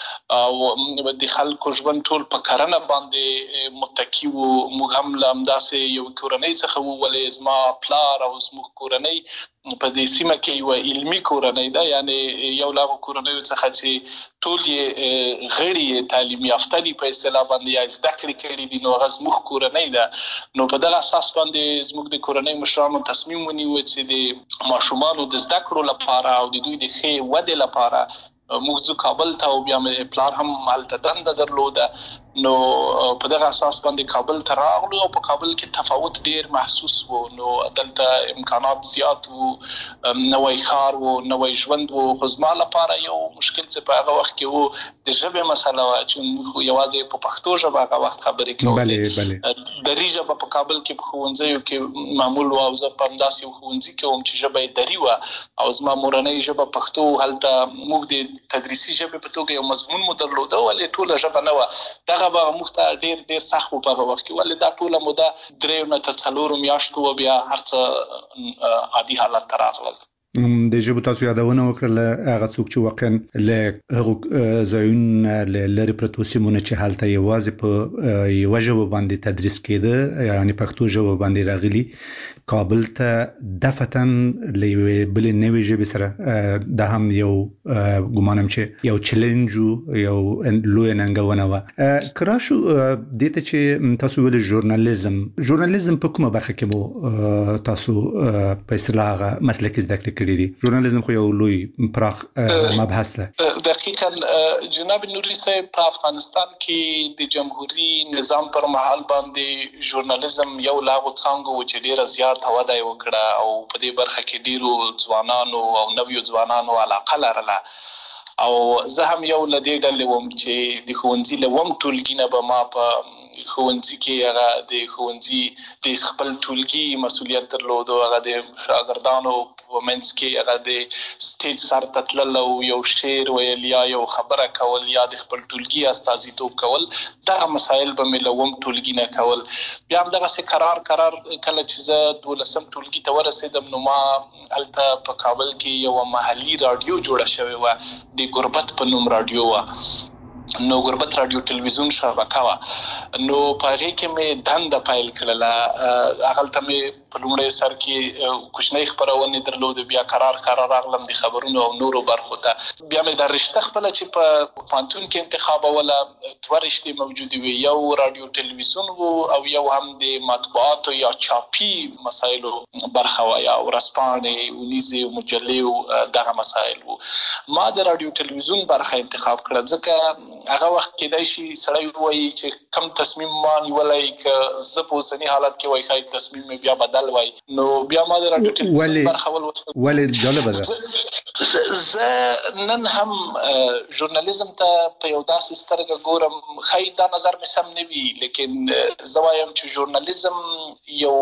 او د خلکو ژوند ټول په کرنه باندې متکي و. موږ هم له همداسې یو کورنۍ څخه وو، ولې زما پلار او زموږ کورنۍ په دې سیمه کې یوه علمي کورنۍ ده، یعنې یو له هغو کورنیو څخه چې ټول یې غړي یې تعلیم یافته دي په اصطلاح باندې، یا زده کړې کړي دي، نو هغه زموږ کورنۍ ده. نو په دغه اساس باندې زموږ د کورنۍ مشرانو تصمیم ونیو چې د ماشومانو د زده کړو لپاره او د دوی د ښې ودې لپاره موږ ځو کابل ته، او بیا مې پلار هم هلته دنده درلوده. نو په دغه اساس باندې کابل ته راغلو او په کابل کې تفاوت ډېر محسوس و. نو دلته امکانات زیات و، نوی ښار و، نوی ژوند و. خو زما لپاره یو مشکل چې په هغه وخت کې و د ژبې مسله وه، چې موږ یوازې په پښتو ژبه هغه وخت خبرې کولې. دري ژبه په کابل کې په ښوونځیو کې معمول وه او زه په همداسې یو ښوونځي کې وم چې ژبه یې دري وه او زما مورنۍ ژبه پښتو. هلته موږ د تدریسي ژبې په توګه یو مضمون مو درلوده، ولې ټوله ژبه نه وه. دغه به موږ ته ډېر سخت و په هغه وخت کې، ولې دا ټوله موده 3 نه تر 4 میاشتو و، بیا هر څه عادي حالت ته راغلل. د ژبو تاسو یادونه وکړله، هغه څوک چې واقعا له هغو ځایونو له لرې پرتو سیمونو چې هلته یوازې په یوه ژبه باندې تدریس کېده، یعنې پښتو ژبه باندې راغلي، کابل ته دفعتاً له یوې بلې نوې ژبې سره، دا هم یو ګمانم چې یو چلنج و، یو لویه ننګونه وه. که راشو دې ته چې تاسو ویلې ژورنالیزم په کومه برخه کې مو تاسو په اصطلاح هغه مسلکي زده کړې کړي دي؟ ژورنالیزم خو یو لوی پراخ مبحث ده. دقیقاً جناب نوري صاحب، په افغانستان کې د جمهوري نظام پر مهال باندې ژورنالیزم یو له هغو څانګو و چې ډېره زیات وده یې وکړه او په دې برخه کې ډېرو ځوانانو او نویو ځوانانو علاقه لرله. او زه هم یو له دې ډلې وم چې د ښوونځي له 1 ټولګي نه به ما په ښوونځي کې هغه د ښوونځي د خپل ټولګي مسؤلیت درلود، هغه د شاګردانو په منځ کې هغه د سټیج سر ته تلل او یو شعر ویل یا یو خبره کول یا د خپل ټولګي استازیتوب کول. دغه مسایل به مې له 1 ټولګي نه کول. بیا همدغسې قرار کله چې زه 12م ټولګي ته ورسېدم، نو ما هلته په کابل کې یوه محلي راډیو جوړه شوې وه، د غربت په نوم راډیو وه. نو غربت راډیو ټلویزیون شبکه وه. نو په هغې کې مې دنده پیل کړله. هغلته مې په لومړي سر کې کوچنۍ خبرونه درلود بیا قرار راغلم د خبرونو او نورو برخو ته بیا مې د رشته خپل چې په پانتون کې انتخاب ولا دوه رشتې موجود وي یو رادیو ټلویزیون او یو هم د مطبوعات یا چاپی مسایلو برخه یا ورځپاڼې ونیزه مجلې دغه مسایل وو ما د رادیو ټلویزیون برخه انتخاب کړه ځکه هغه وخت کې د شي سړی وایي چې کم تصمیم ما نیولای ک زه په اوسني حالت کې وای خای تصمیم بیا بدل وای نو بیا ما د رادیو ټلویزیون برخه ولې جالب ده زه نن هم ژورنالیزم ته په یو داسې سترګه ګورم خای دا نظر مې سم نه وي لیکن زه وایم چې ژورنالیزم یو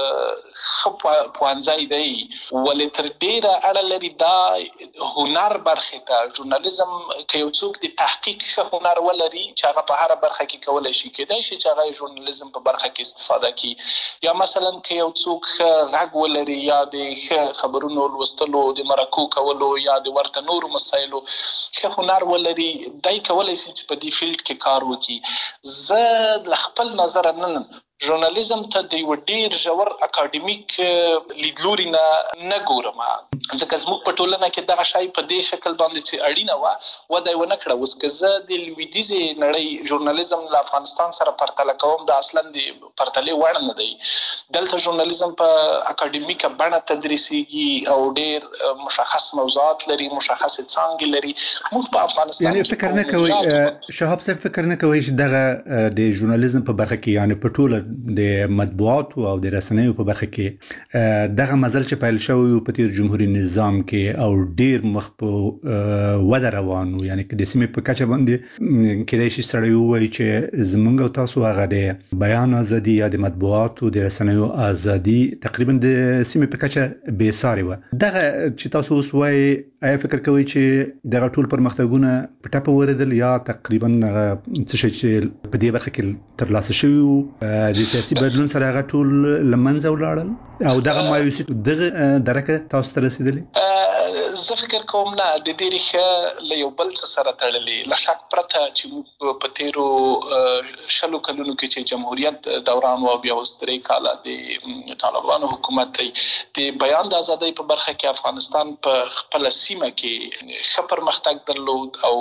پوهنځی دی ولې تر ډیره اړه لري دا هنر برخه ته ژورنالیزم کې یو څوک د تحقیق هنر ولري چې هغه په هر برخه کې کولای شي کېدای شي چې هغه ژورنالیزم په برخه کې استفاده کوي یا مثلا کې یو څوک غږ ولري یا د خبرونو لوستلو د مرکو کولو یا د ورته نورو مسایلو ښه هنر ولري دای کولای شي چې په دې فیلډ کې کار وکړي زه له خپل نظر نن ژورنالیزم ته د یو ډیر ژور اکاډمیک لیدلوري نه ګورم ځکه زموږ په ټولنه کې دغه شی په دې شکل باندې چې اړینه وه وده یې ونه کړه اوس که زه د لویدیځې نړۍ ژورنالیزم له افغانستان سره پرتله کوم دا اصلا د پرتلې وړ نه دی دلته ژورنالیزم په اکاډمیکه بڼه تدریسیږي او ډیر مشخص موضوعات لري مشخص څانګې لري موږ په افغانستان یعنی فکر نه کوي شهاب صاحب فکر نه کوي چې دغه د ژورنالیزم په برخه کې یعنی په ټوله د مطبوعات او د رسنیو په برخه کې دغه مزل چې پیل شوی په تیر جمهوریت نظام کې او ډیر مخ په وده روانو یعنی د سیمې په کچه باندې کېدای شي سړی وایي چې زمونږ او تاسو هغه د بیان ازادي یا د مطبوعات او د رسنیو ازادي تقریبا د سیمې په کچه بې ساري و دغه چې تاسو اوس وایي آیا فکر کوئ چې دغه ټول پرمختګونه په ټاپه وردل یا تقریبا څه شي چې په دې برخه کې ترلاسه شوی د سیاسي بدلون سره هغه ټول لمنځه ولاړل او دغه مایوسي دغه درکه تاسو ته رسیدلې زه فکر کوم نه د دې ریښه له یو بل څه سره تړلې له شک پرته چې موږ په تیرو شلو کلونو کې چې جمهوریت دوران او بیا اوس درې کاله د طالبانو حکومت دی د بیان د ازادۍ په برخه کې افغانستان په خپل سیمه کې ښه پرمختګ درلود او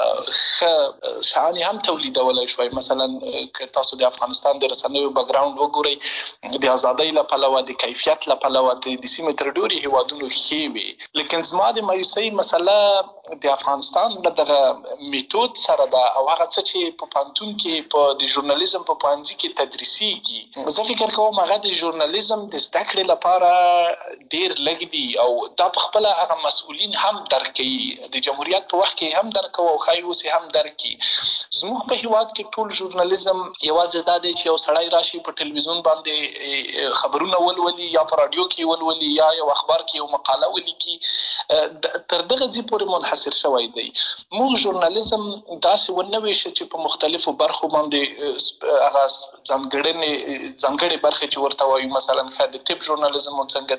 ښه شعانې هم تولیدولی شوی مثلا که تاسو د افغانستان د رسنیو بیکګراوند وګورئ د ازادۍ له پلوه د کیفیت له پلوه د سیمې تر ډېرو هیوادونو ښې وي لیکن زما د مایوسۍ مسله د افغانستان له دغه میتود سره ده او هغه څه چې په پانتون کې په د ژورنالیزم په پوهنځي کې تدریسیږي زه فکر کوم هغه د ژورنالیزم د زده کړې لپاره ډېر لږ دي او دا په خپله هغه مسؤلین هم درک کوي د جمهوریت په وخت کې هم درک کوو او ښایي اوس هم درک کړي زموږ په هیواد کې ټول ژورنالیزم یوازې دا دی چې یو سړی راشي په ټلویزیون باندې خبرونه ولولي یا په رادیو کې ولولي یا یو اخبار کې یو مقاله ولیکي تر دغه ځای پورې منحصر شوی دی موږ ژورنالیزم داسې ونه ویشه چې په مختلفو برخو باندې هغه ځانګړې برخې چې ورته وایو مثلا د طب ژورنالیزم څنګه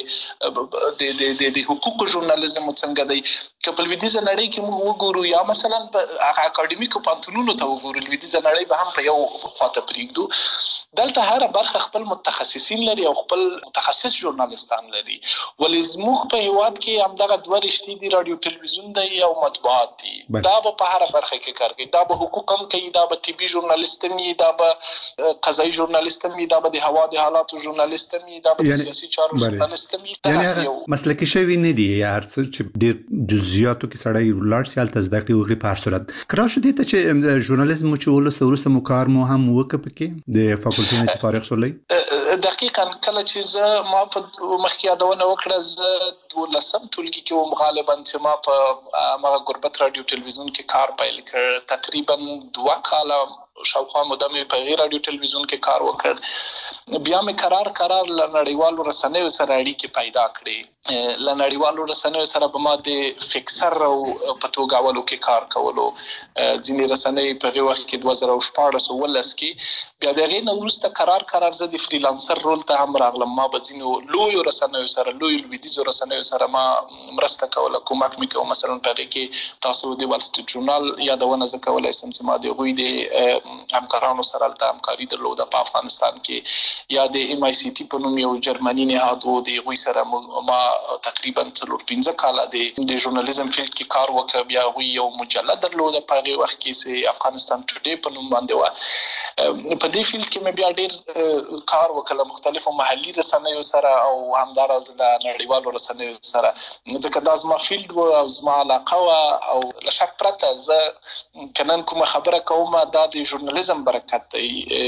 دی د حقوقو ژورنالیزم څنګه دی که په لویدیځه نړۍ کې موږ وګورو یا مثلا په هغه اکاډمیکو پانتونونو ته وګورو لویدیځه نړۍ به هم په یو خواته پرېږدو دلته هره برخه خپل متخصصین لري او خپل متخصص ژورنالیستان لري ولې زموږ په هیواد کې همدغه دوه رشتې دي رادیو ټلویزیون دی او مطبوعات دي دا به په هره برخه کې کار کوي دا به حقوق هم کوي دا به طبي ژورنالیست هم وي دا به قضایي ژورنالیست هم وي دا به د هوا د حالاتو ژورنالیست هم وي دا به د سیاسي چارو ژورنالیست هم وي یعنې مسلکي شوي نه دي یا هر څه چې ډېر جزئیاتو کې سړی ولاړ شي هلته زده کړې وکړي په هر صورت که راشو دې ته چې ژورنالیزم چې وروسته مو کار مو هم وکړه پکې د فاکولټي نه چې فارغ شولی دقیقاً کله چې زه ما په مخکې یادونه وکړه زه 12 ټولګي کې وم غالبا چې ما په هغه غربت رادیو ټلویزیون کې کار پیل کړ تقریبا 2 کاله شاوخوا موده مې په غیر رادیو ټلویزیون کې کار وکړ بیا مې قرار له نړیوالو رسنیو سره اړیکې پیدا کړې له نړیوالو رسنیو سره به ما د فکسر او په توګه اولو کې کار کولو ځینې رسنۍ په هغه وخت کې 2014 کې بیا د هغې نه وروسته قرار زه د فریلانسر رول ته هم راغلم ما به ځینو لویو رسنیو سره لویو لویدیځو رسنیو سره ما مرسته کوله کومک مې کوه مثلا په هغې کې تاسو د وال سټریټ ژورنال یادونه زه کولی سم چې ما د هغوی د همکارانو سره د همکاري درلوده په افغانستان کې یا د MICT په نوم یو جرمني نهاد و د غوي سره ما تقریبا 4-5 کال د ژورنالیزم فیلډ کې کار وکړ. بیا غوي یو مجله درلوده په هغه وخت کې چې افغانستان ټوډے په نوم باندې و. په دې فیلډ کې مې بیا ډېر کار وکړ مختلفو محلي رسنیو سره او همدارس د نړیوالو رسنیو سره، ځکه دا زما فیلډ و او زما علاقه و او له شک پرته زه کنن کومه خبره کوم دا د ژورنالیزم برکت دی.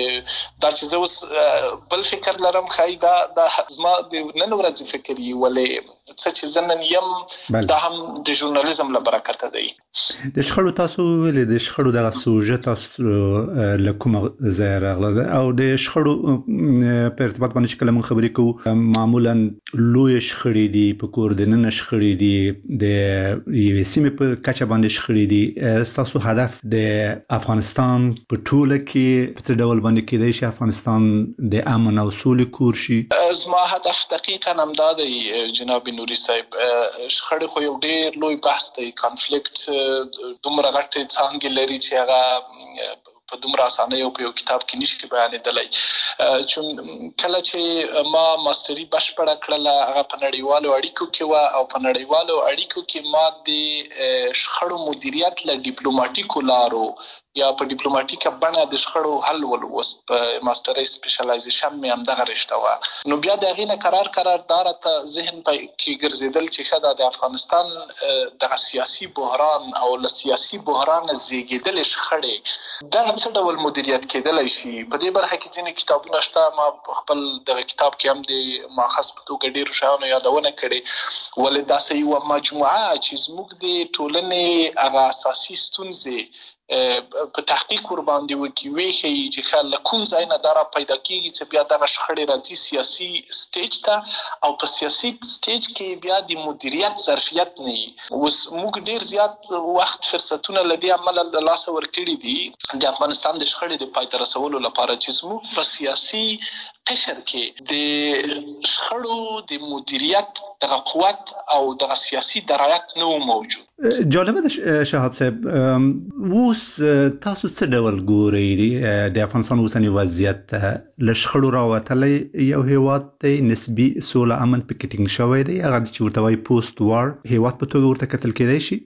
دا چې زه اوس بل فکر لرم خای دا زما د نن ورځې فکر یې ولې څه چې زه نن یم دا هم د ژورنالیزم له برکته دی. د شخړو تاسو ویلې د شخړو دغه سوژه تاسو له کومه ځای راغله او د شخړو په ارتباط باندې کله موږ خبرې کوو معمولا لوی شخړې دي په کور د نن شخړې دي د یوې سیمې په کچه باندې شخړې دي. تاسو هدف د افغانستان په ټوله کې په څه ډول باندې کېدای شي افغانستان د امن او سولې کور شي؟ زما هدف دقیقاً همدا دی جناب نوري صاحب. شخړې خو یو ډېر لوی بحث دی، کانفلیکټ دومره غټې څانګې لري چې هغه په دومره اسانه یو په یو کتاب کې نشي بیانېدلی. چون کله چې ما ماستري بشپړه کړله هغه په نړیوالو اړیکو کې و او په نړیوالو اړیکو کې ما د شخړو مدیریت له ډیپلوماټیکو لارو یا په ډیپلوماټیکه بڼه د شخړو حل ولوست. په ماستري سپیشلایزیشن مې همدغه رشته وه. نو بیا د هغې نه قرار داره ته ذهن کې ګرځېدل چې ښه دا د افغانستان دغه سیاسي بحران او له سیاسي بحرانه زیږېدلې شخړې دغه څه ډول مدیریت کېدلی شي. په دې برخه کې ځینې کتابونه شته، ما خپل دغه کتاب کې هم د ماخذ په توګه ډېرو شیانو یادونه کړې، ولې داسې یوه مجموعه چې زموږ د ټولنې هغه اساسي ستونزې په تحقیق ور باندې وکي ویښي چې ښه له کوم ځای نه دا را پیدا کېږي چې بیا دغه شخړې راځي سیاسي سټیج ته او په سیاسي سټیج کې بیا د مدیریت ظرفیت نه وي. اوس موږ ډېر زیات وخت فرصتونه له دې امله له لاسه ورکړي دي د افغانستان د شخړې د پای ته رسولو لپاره چې زموږ په سیاسي قشر کې د شخړو د مدیریت دغه قوت او دغه سیاسي درایت نه موجود. جالبه ده شهاب صاحب، اوس تاسو څه ډول ګورئ د افغانستان اوسنی وضعیت له شخړو راوتلی یو هیواد دی، نسبي سوله امن پکې ټینګ شوی دی، هغه چې ورته وایي پوسټ وار هیواد په توګه ورته کتل کېدای شي؟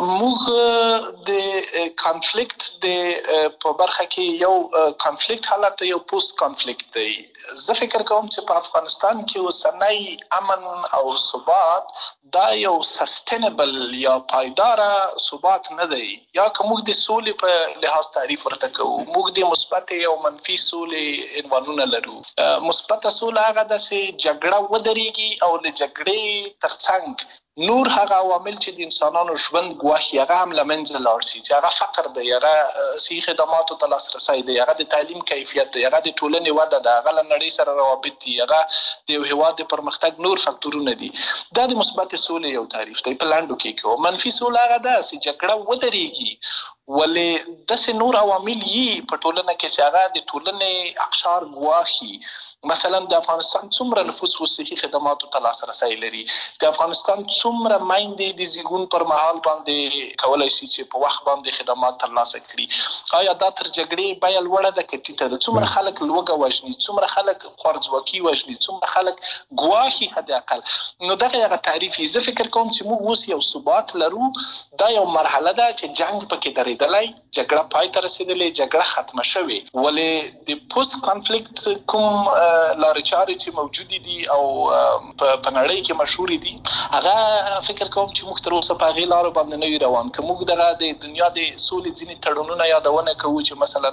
موږ د کانفلیکټ د په برخه کې یو کانفلیکټ حالت یو پوسټ کانفلیکټ دی. زه فکر کوم چې په افغانستان کې اوسنی امن او ثبات دا یو سستینبل یا پایداره ثبات نه دی. یا که موږ د سولې په لحاظ تعریف ورته کوو، موږ د مثبت او منفي سولې عنوانونه لرو. مثبت سوله هغه ده چې جګړه ودرېږي او له جګړې ترڅنګ نور هغه عوامل چې د انسانانو ژوند ګواښي هغه هم له منځه لاړ شي، چې هغه فقر دی، هغه صحي خدماتو ته لاسرسی دی، هغه د تعلیم کیفیت دی، هغه د ټولنې وده ده، هغه له نړۍ سره روابط دي، هغه د یو هیواد د پرمختګ نور فکتورونه دي. دا د مثبت سولې یو تعریف دی په لنډو کې. منفي سوله هغه ده چې جګړه ودرېږي ولې داسې نور عوامل یې په ټولنه کې چې هغه د ټولنې اقشار ګواښي. مثلا د افغانستان څومره نفوس صحي خدماتو ته لاسرسی لري، د افغانستان څومره میندې د زیږون پر مهال باندې کولی شي چې په وخت باندې خدمات ترلاسه کړي. آیا دا تر جګړې بیه لوړه ده که ټیټه ده؟ څومره خلک لوږه وژني، څومره خلک خوارځواکي وژني، څومره خلک ګواښي حد اقل. نو دغه هغه تعریف یې. زه فکر کوم چې موږ اوس یو ثبات لرو، دا یو مرحله ده چې جنګ پکې درېدلی، جګړه پای ته رسېدلې، جګړه ختمه شوې، ولې د پوسټ کانفلیکټ کوم لارې چارې چې موجودې دي او په نړۍ کې مشهورې دي هغه فکر کوم چې موږ تر اوسه په هغې لارو باندې نه وي روان. که موږ دغه د دنیا د سولې ځینې تړونونه یادونه کوو چې مثلا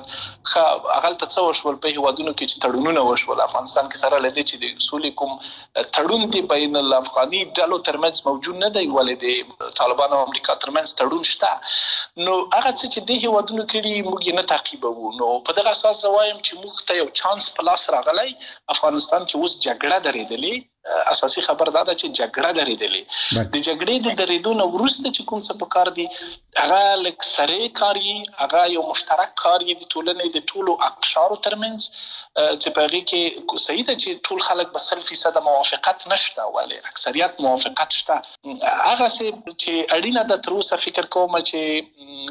هغلته څه وشول په هیوادونو کې چې تړونونه وشول، افغانستان کې سره له دې چې د سولې کوم تړون دی بین الافغاني ډلو ترمنځ موجود نه دی، ولې د طالبانو او امریکا ترمنځ تړون شته. نو هغه څه چې د هیوادونو کړي موږ یې نه تعقیبوو. نو په دغه اساس زه وایم چې موږ ته یو چانس په لاس راغلی. افغانستان کې اوس جګړه درېدلې، اساسي خبر دا ده چې جګړه درېدلې. د جګړې د درېدو نه وروسته چې کوم څه پکار دي هغه لږ سرې کار یې، هغه یو مشترک کار یې د ټولنې د ټولو اقشارو ترمنځ چې په هغې کې صحیح ده چې ټول خلک به 100% موافقت نشته، ولې اکثریت موافقت شته. هغسې چې اړینه ده تر اوسه فکر کوم چې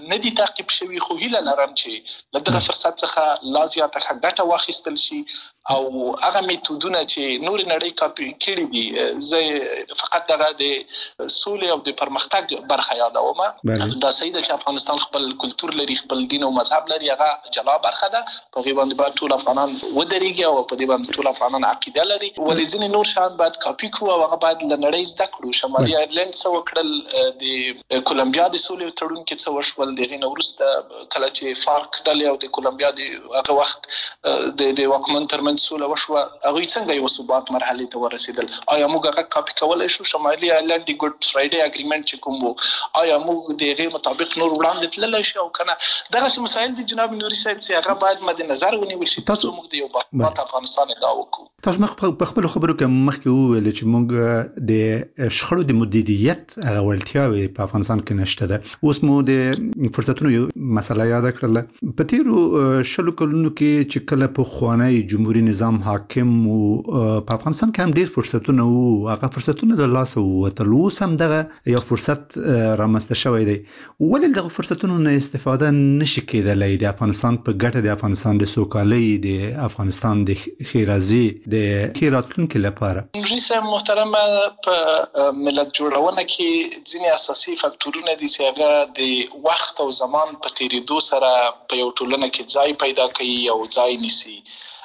نه دي تعقیب شوي، خو هیله لرم چې له دغه فرصت څخه لا زیاته ګټه واخیستل شي او هغه میتودونه چې نور نړۍ کاپي کړي دي زه فقط دغه د سولې او د پرمختګ برخه یادوم. دا صحیح ده چې افغانستان خپل کلتور لري، خپل دین او مذهب لري، هغه جلا برخه ده. په هغې باندې باید ټول افغانان ودرېږي او په دې باندې ټول افغانان عقیده لري. ولې ځینې نور شیان باید کاپي کړو او هغه باید له نړۍ زده کړو. شمالي آیرلینډ څه وکړل، د کولمبیا د سولې تړون کې څه وشول، د هغې نه وروسته کله چې فارک ډلې او د کولمبیا د هغه وخت د واکمن ترمنځ سوله وشوه، هغوی څنګه یوه ثبات مرحلې ته ورسېدل؟ آیا موږ هغه کاپي کولی شو؟ شمالي آیرلینډ د ګوډ فرایډې اګریمنټ چې کوم و، آیا موږ د هغې مطابق نور وړاندې تللی شو او که نه؟ دغسې مسایل دي جناب نوري صاحب چې هغه باید مد نظر ونیول شي ترڅو موږ د یو باثبات افغانستان ادعا وکړو. تاسو په خپلو خبرو کې مخکې وویل چې موږ د شخړو د مدیریت هغه وړتیاوې په افغانستان کې نشته ده. اوس مو د فرصتونو یو مسله یاده کړله. په تېرو شلو کلونو کې چې کله پخوانی جمهوري نظام حاکم و په افغانستان کې هم ډېر فرصتونه وو، هغه فرصتونه له لاسه ووتل. اوس هم دغه یو فرصت رامنځته شوی دی. ولې دغه فرصتونو نه استفاده نشي کېدلی د افغانستان په ګټه، د افغانستان د سوکالۍ، د افغانستان د ښېرازۍ، د ښې راتلونکي لپاره؟ نوري صاحب محترمه، په ملت جوړونه کې ځینې اساسي فکټورونه دي چې هغه د وخت او زمان په تېرېدو سره په یو ټولنه کې ځای پیدا کوي او ځای نیسي.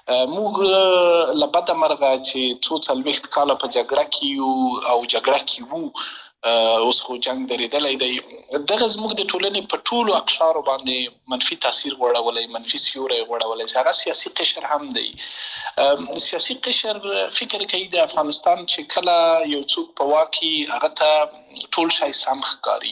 موږ له بده مرغه چې څو څلوېښت کاله په جګړه کې یو او جګړه کې وو، اوس خو جنگ درېدلی دی. دغه زموږ د ټولنې په ټولو اقشارو باندې منفي تاثیر غوړولی، منفي سیوری غوړولی. هغه سیاسي قشر هم دی. سیاسي قشر فکر کوي د افغانستان چې کله یو څوک په واک وي هغه ته ټول شی سم ښکاري.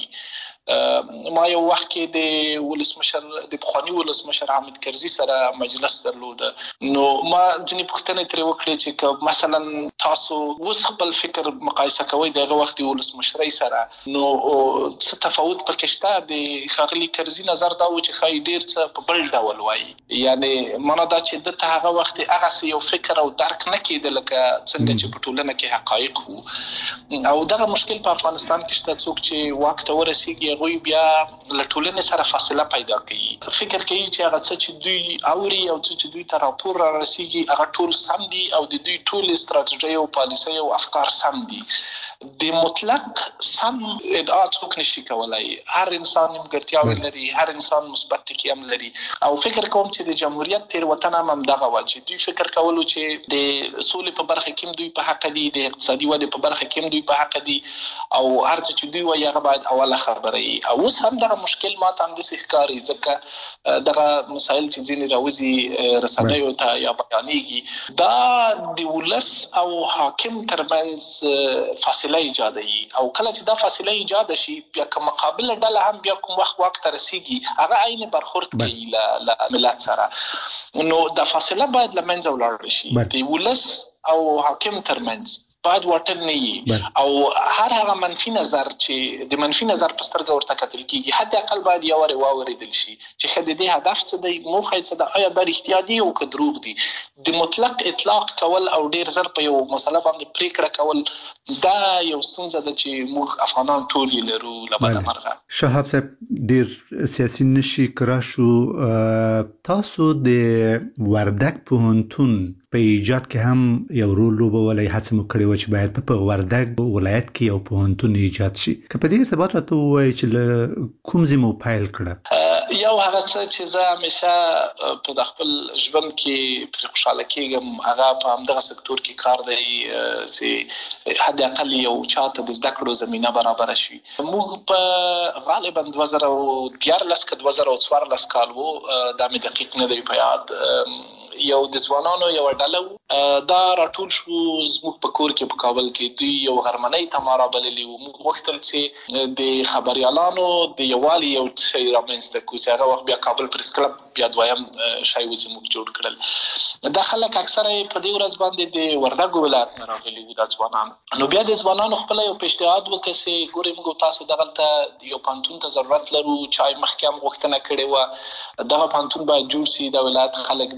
ما یو وخت کې د ولسمشر، د پخواني ولسمشر حامد کرزي سره مجلس درلوده، نو ما ځینې پوښتنې ترې وکړې چې که مثلا تاسو اوس خپل فکر مقایسه کوئ د هغه وخت د ولسمشرۍ سره، نو څه تفاوت پکې شته؟ د ښاغلي کرزي نظر دا و چې ښایي ډېر څه په بل ډول وایي، یعنې معنا دا چې ده ته هغه وخت هغسې یو فکر او درک نه کېده لکه څنګه چې په ټولنه کې حقایق وو. او دغه مشکل په افغانستان کې شته. څوک چې واک ته ورسېږي هغوی بیا له ټولنې سره فاصله پیدا کوي، فکر کوي چې هغه څه چې دوی اوري او څه چې دوی ته راپور را رسېږي هغه ټول سم دي او د دوی ټولې ستراتیژۍ او پالیسۍ او افکار سم دي. د مطلق سم ادعا څوک نشي کولی. هر انسان نیمګړتیاوې لري، هر انسان مثبت ټکي هم لري. او فکر کوم چې د جمهوریت تېروتنه هم همدغه وه چې دوی فکر کولو چې د سولې په برخه کې هم دوی په حقه دي، د اقتصادي ودې په برخه کې هم دوی په حقه دي، او هر څه چې دوی وایي هغه باید اوله خبره وي. او اوس هم دغه مشکل ما ته همداسې ښکاري، ځکه دغه مسایل چې ځینې راوځي رسنیو ته یا بیانېږي، دا د ولس او حاکم ترمنځ فاصله ایجادوي. او کله چې دا فاصله ایجاده شي، بیا که مقابله ډله هم بیا کوم وخت واک ته رسېږي هغه عین برخورد کوي له ملت سره، نو دا فاصله باید له منځه ولاړه شي. د ولس او حاکم ترمنځ باید واټن نه وي، او هر هغه منفي نظر چې د منفي نظر په سترګه ورته کتل کېږي حد اقل باید یو وارې واورېدل شي چې ښه د دې هدف څه دی، موخه یې څه ده، آیا دا رښتیا دي او که دروغ دي. د مطلق اطلاق کول او ډېر زر په یو مسله باندې پرېکړه کول دا یو ستونزه ده چې موږ افغانان ټول یې لرو له بده مرغه. شهاب صاحب ډېر سیاسي نشي کرا شو. تاسو د وردګ پوهنتون په ایجاد کې هم یو رول لوبولی، هڅه مو کړې وه چې باید په وردګ ولایت کې یو پوهنتون ایجاد شي. که په دې ارتباط راته ووایي چې له کوم ځای مو پیل کړه؟ یو هغه څه چې زه همیشه په د خپل ژوند کې پرې خوشحاله کېږم هغه په همدغه سکتور کې کار دی چې حد اقل یو چاته د زده کړو زمینه برابره شي. موږ په غالبا 2014 که 2014 کال و، دا مې دقیق نه دی په یاد، یو د ځوانانو یو ډله و، دا راټول شو زموږ په کور کې په کابل کې. دوی یو غرمنۍ ته ما رابللي وو. موږ غوښتل چې د خبریالانو د یووالي یو شی رامنځته کړو چې هغه وخت بیا کابل پریس کلب بیا دویم شی و چې موږ جوړ کړل. دا خلک اکثره په دې ورځ باندې د وردګ ولایت نه راغلي وو دا ځوانان. نو بیا د ځوانانو خپله یو پیشنهاد وکړ چې ګورئ موږ تاسو دغلته یو پوهنتون ته ضرورت لرو. چا یې مخکې هم غوښتنه کړې وه دغه پوهنتون باید جوړ شي. د ولایت خلک ډېر ټیټ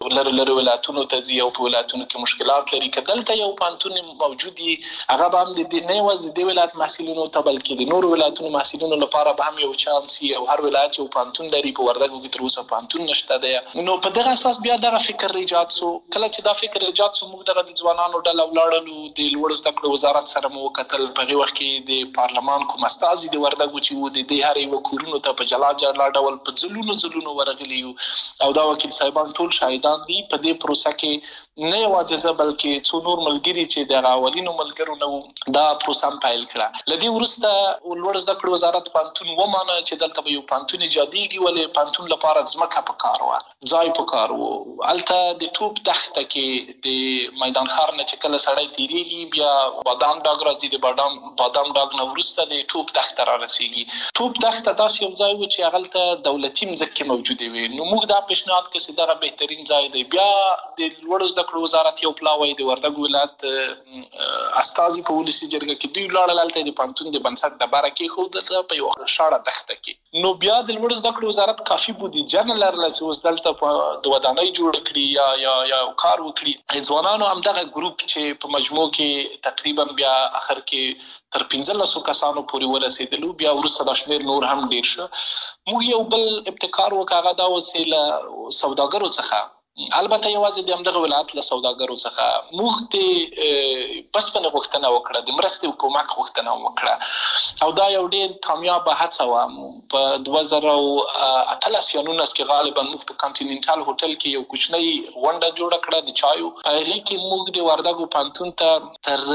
لره ولایتونو ته ځي او په ولایتونو کې مشکلات لري که دلته یو پوهنتون موجود وي هغه به هم د نه یوازې د ولایت محصلینو ته بلکې د نورو ولایتونو محصلینو لپاره به هم یو چانس وي او هر ولایت یو پوهنتون لري په وردګو کې تر اوسه پوهنتون نشته دی نو په دغه اساس بیا دغه فکر ایجاد سو کله چې دا فکر ایجاد سو موږ دغه د ځوانانو ډله ولاړلو د لوړو زده کړو وزارت سره مو وکتل په هغه وخت کې د پارلمان کوم استازي د وردګو چې و د دې هر یو کورونو ته په جلا جلا ډول په ځلونو ورغلي او دا وکیل صاحبان ټول شاهدان دي په دې پروسه کې نه یوازې بلکې څو نور ملګري چې د اولینو ملګرو نو دا پروسه پیل کړه لدی ورسته لوړ زده کړو وزارت پانتون ومانه چې دلته یو پانتون ایجادیږي ولې پانتون لپاره ځمکه پکار و ځای پکار و الته د ټوپ دښته کې د میدان ښار نه چې کله سړی تیریږي بیا بادام ډاګ راځي د بادام ډاګ نه ورسته د ټوپ دښته را رسیږي ټوپ دښته داسې یو ځای و چې هغه دولتي مځکه موجوده وي نو موږ دا پیشنهاد کړ چې دا بهترین ځای دی بیا د لوړ زده کړو وزارت یو پلاوی د وردګو ولایت استازي په ولسی جرګه کې دوی لاړل الته د پانتون د بنسټ د باره کې خو د په یو شاړه دښته کې نو بیا د لوړ زده کړو وزارت کافي بودیجه نه لرله چې اوس دلته د ودانۍ جوړ کړي یا کار وکړي ځوانانو هم دغه ګروپ چې په مجموع کې تقریبا بیا اخر کې تر 1500 کسانو پورې ورسېدلو بیا ورسره د شمیر نور هم ډیر شو موږ یو بل ابتکار وکړه دا وسیله سوداګرو څخه البته یوازې د همدغه ولایت له سوداګرو څخه موږ ته بس په غوښتنه وکړه د مرستې او کومک غوښتنه وکړه او دا یو ډېر کامیاب هڅه و په 2018 کې غالبا موږ په کانټیننټال هوټل کې یو کوچنی غونډه جوړه کړه د چایو په هغه کې موږ د وردګو پانتون ته تر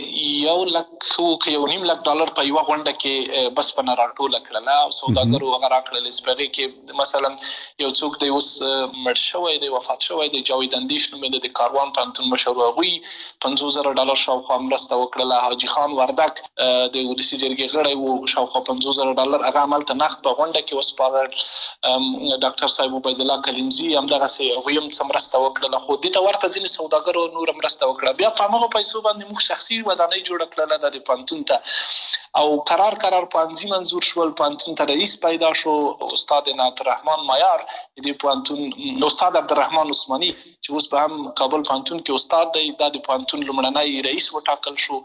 $1.5 لک په یو غونډه کې بس په راټول کړل او سوداګرو هغه راکړل سپږی کې مثلا یو څوک د اوس مړ شوی دی وفات شوی دی جاوید اندیش نومې د کاروان پانتون مشر هغوی $50,000 شاوخوا مرسته وکړله حاجي خان وردک د ولسی جرګې غړی و شاوخوا $50,000 هغه عملته نقد په غونډه کې وسپارل ډاکټر صاحب عبید الله کلمزي همدغه هغوی هم څه مرسته وکړله خو دې ته ورته ځینې سوداګرو نور مرسته وکړه بیا په همغو پیسو باندې موږ شخصي ودانۍ جوړه کړله د پانتون ته او قرار پانځي منظور شول پانتون ته رئیس پیدا شو استاد عنایت الرحمن مایار د پانتون استاد عبدالرحمن عثماني چې اوس په هم کابل پانتون کې استاد دی د پانتون لومړنی رئیس وټاکل شو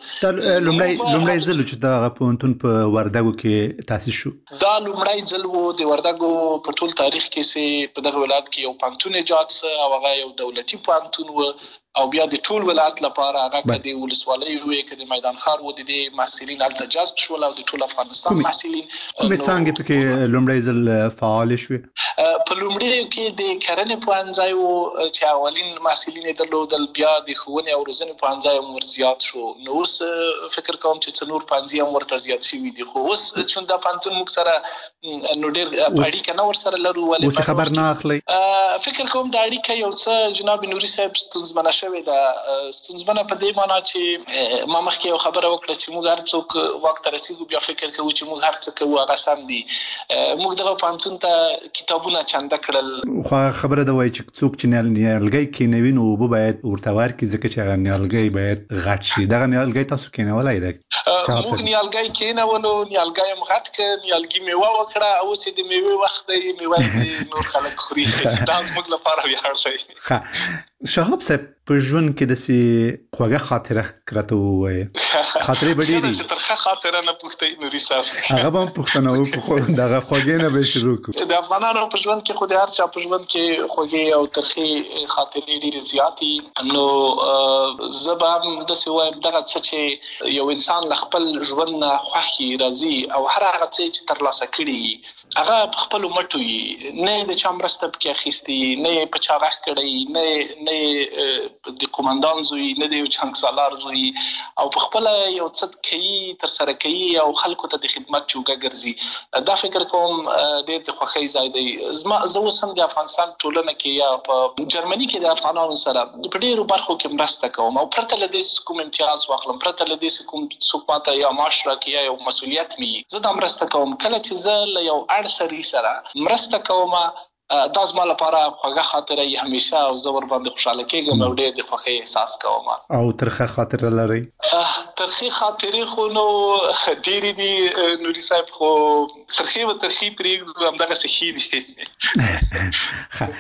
لومړی ځل چې دا پانتون په وردګو کې تاسیس شو دا لومړی ځل و د وردګو په ټول تاریخ کې چې په دغه ولایت کې یو پانتون ایجاد سه او هغه یو دولتي پانتون و او بیا د ټول ولایت لپاره هغه کدي ولسوالۍ وې کدي میدان ښار و د محصلین الته جذب شول او د ټول افغانستان محصلین کومه څنګه پکې لومړی ځل فعال شوه په لومړی کې د کرنې پوهنځای و چې اولین محصلین درلودل بیا د ښوونې او روزنې پوهنځای هم ورزیات شو نو اوس فکر کوم چې څلور پوهنځي هم ورته زیات شوي دي خو اوس چې دا پانتون موږ سره نو ډېر اړیکه نه ورسره لرو ولې اوس خبر نه اخلي فکر کوم دا اړیکه یو څه جناب نوري صاحب ستونزمنه شوې ده ستونزمنه په دې معنی چې ما مخکې یو خبره وکړه چې موږ هر څوک وخت رسیدو بیا فکر کوو چې موږ هر څه کوو هغه سم دي موږ دغه پانتون ته کتابونه چنده کړل خو خبره ده وایي چې څوک چې نیالګی کینوي نو اوبه باید ورته ورکړي ځکه چې هغه نیالګی باید غټ شي دغه نیالګی تاسو کینولای دی موږ نیالګی کینولو نیالګی هم غټ کړ نیالګي میوه وکړه او چې د میوه وخت دی میوه نور خلک خوري دا زموږ لپاره ویاړ دی شهاب صاحب په ژوند کې د سي خوږه خاطره کراته وایي خاطرې بډې دي چې ترخه خاطره نه پوښتې نوري صاحب هغه به پوښتنه وکړو دغه خوږې نه به شروع کړو د افغانانو په ژوند کې خو د هر چا په ژوند کې خوږې او ترخې خاطرې ډېرې زیاتې نو زه به هم داسې وایم دغه څه چې یو انسان له خپل ژوند نه خوښي راځي او هر هغه څه چې ترلاسه کړي هغه په خپلو مټو یې نه د چا مرسته پکې اخیستې نه یې په چا غږ کړی نه د قومندان زوی نه د یو چانګسالار زوی او په خپله یو څه کوي ترسره کوي او خلکو ته د خدمت چوکه ګرځي دا فکر کوم ډېر د خوښۍ ځای دی زه اوس هم د افغانستان ټولنه کې یا په جرمني کې د افغانانو سره په ډېرو برخو کې مرسته کوم او پرته له دې کوم امتیاز واخلم پرته له دې کوم څوک ماته یا معاش راکړي یا یو مسؤلیت مې زه دا مرسته کوم کله چې زه له یو سری سره مرسته کوم دا زما لپاره خوږه خاطره یې همیشه او زه ور باندې خوشاله کېږم او ډېر د خوښۍ احساس کوم او ترخه خاطره لري ترخې خاطرې خو نو ډېرې دي نوري صاحب خو ترخې پرېږدو همدغسې ښې دي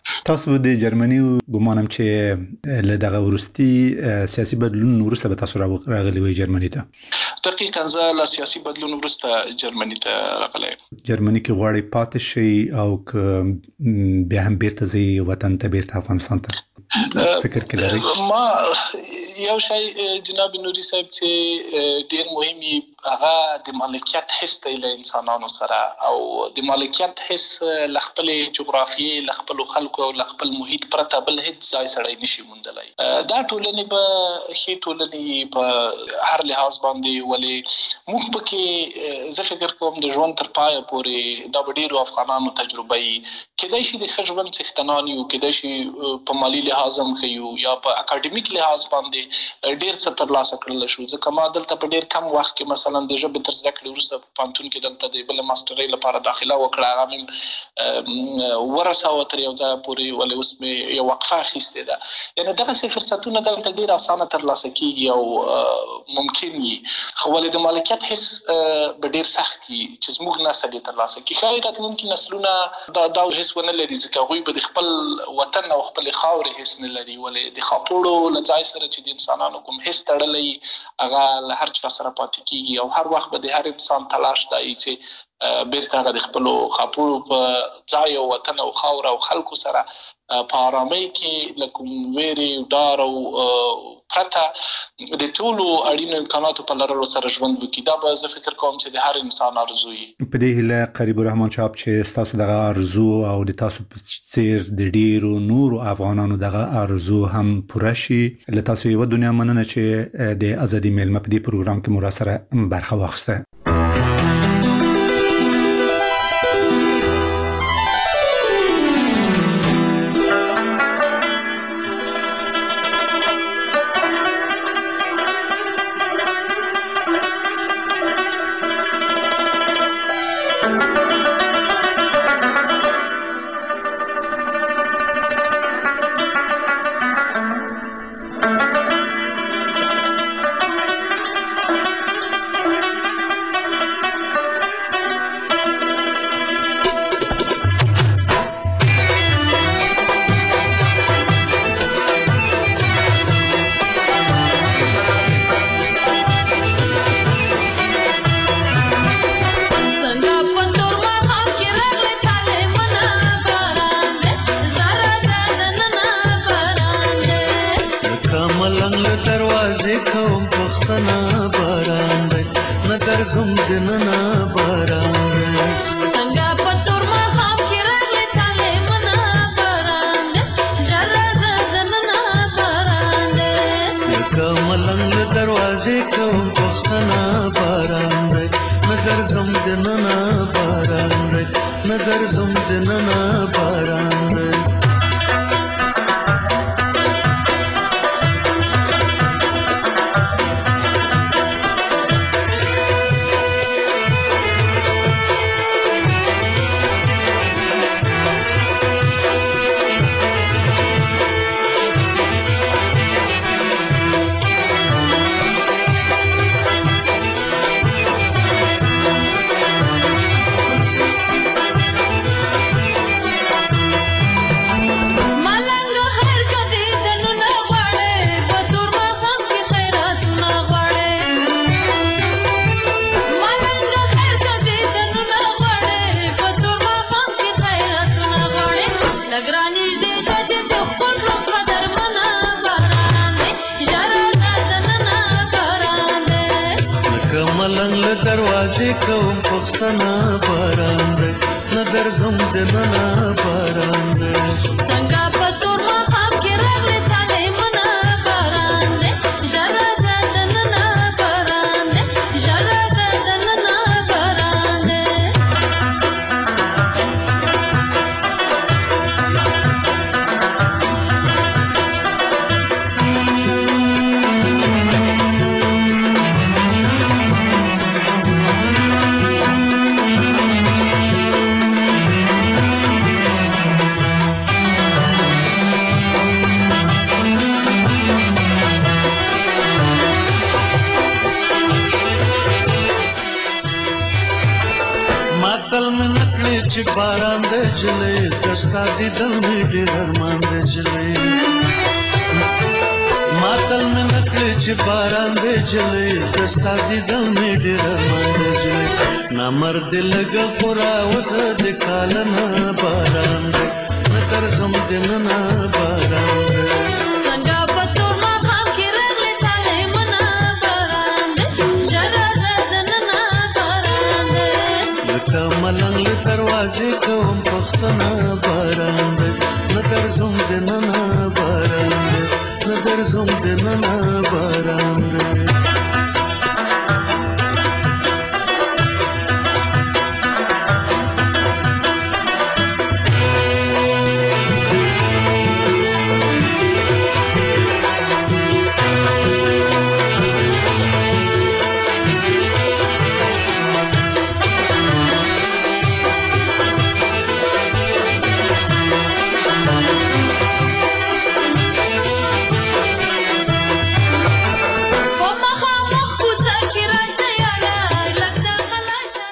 تاسو د جرمني ګمانم چې له دغه ورستي سیاسي بدلون وروسته به تاسو راغلي وي جرمني ته. دقیقاً زه له سیاسي بدلون وروسته جرمني ته راغلی. جرمني کې غواړي پاتې شي او که بیا هم بیرته ځي وطن ته، بیرته افغانستان ته فکر کې لري؟ ما یو شی جناب نوري صاحب چې ډیر مهمي هغه د مالکیت حس دی له انسانانو سره، او د مالکیت حس له خپل جغرافیې، له خپل خلکو او له خپل محیط پرته بل هیڅ ځای سړی نشي موندلی. دا ټولنې به ښې ټولنې په هر لحاظ باندې، ولې موږ پکې زه فکر کوم د ژوند تر پایه پورې دا به ډېرو افغانانو تجربه وي. کیدای شي د ښه ژوند څښتنان یو، کیدای شي په مالي لحاظ هم ښه یو، یا په اکاډمیک لحاظ باندې ډېر څه ترلاسه کړلی شو. ځکه ما دلته په ډېر کم وخت کې مثلا د ژبې تر زده کړې وروسته په پوهنتون کې دلته د بلې ماسټرۍ لپاره داخله وکړه. هغه مې ورسوه تر یو ځایه پورې، ولې اوس مې یو وقفه اخیستې ده. یعنې دغسې فرصتونه دلته ډېر اسانه ترلاسه کېږي او ممکن وي، خو ولې د مالکیت حس به ډېر سخت وي چې زموږ نسل یې ترلاسه کړي. ښایي راتلونکي نسلونه دا حس ونه لري، ځکه هغوی به د خپل وطن او خپلې خاورې حس نه لري. ولې د خاپوړو له ځای سره چې د انسانانو کوم حس تړلی هغه له هر چا سره پاتې کېږي، او هر وخت به د هر انسان تلاش دی چې بیرته هغه د خپلو خاپوړو په ځای او وطن او خاور او خلکو سره په آرامۍ کې له کوم ویرې، ډار او پرته د ټولو اړینو امکاناتو په لرلو سره ژوند وکړي. دا به زه فکر کوم چې د هر انسان ارزو وي. په دې هیله قریب الرحمن صاحب چې ستاسو دغه ارزو او د تاسو په څیر د ډیرو نورو افغانانو دغه ارزو هم پوره شي. له تاسو یو دنیا مننه چې د ازادي میلمه په دې پروګرام کې مو سره برخه واخیسته. ماتل مې نکړې چې باران دې جلې دستا دې دل مې ډېر ارمان دې جلې ماتل مې نکړې چې باران دې جلې دستا دې دل مې ډېر ارمان دې جلې نامرد لګ خورا وس دې کالنا باران دې نکر زم دې نه باران دې څنګه په تور ما خام کې رغلې تاله منا باران دې جرا زدننا باران دې لکه ملنګ له دروازې کوم پښتنه باران دې نکر زم دې نه باران دې نظر زم دې نه باران دې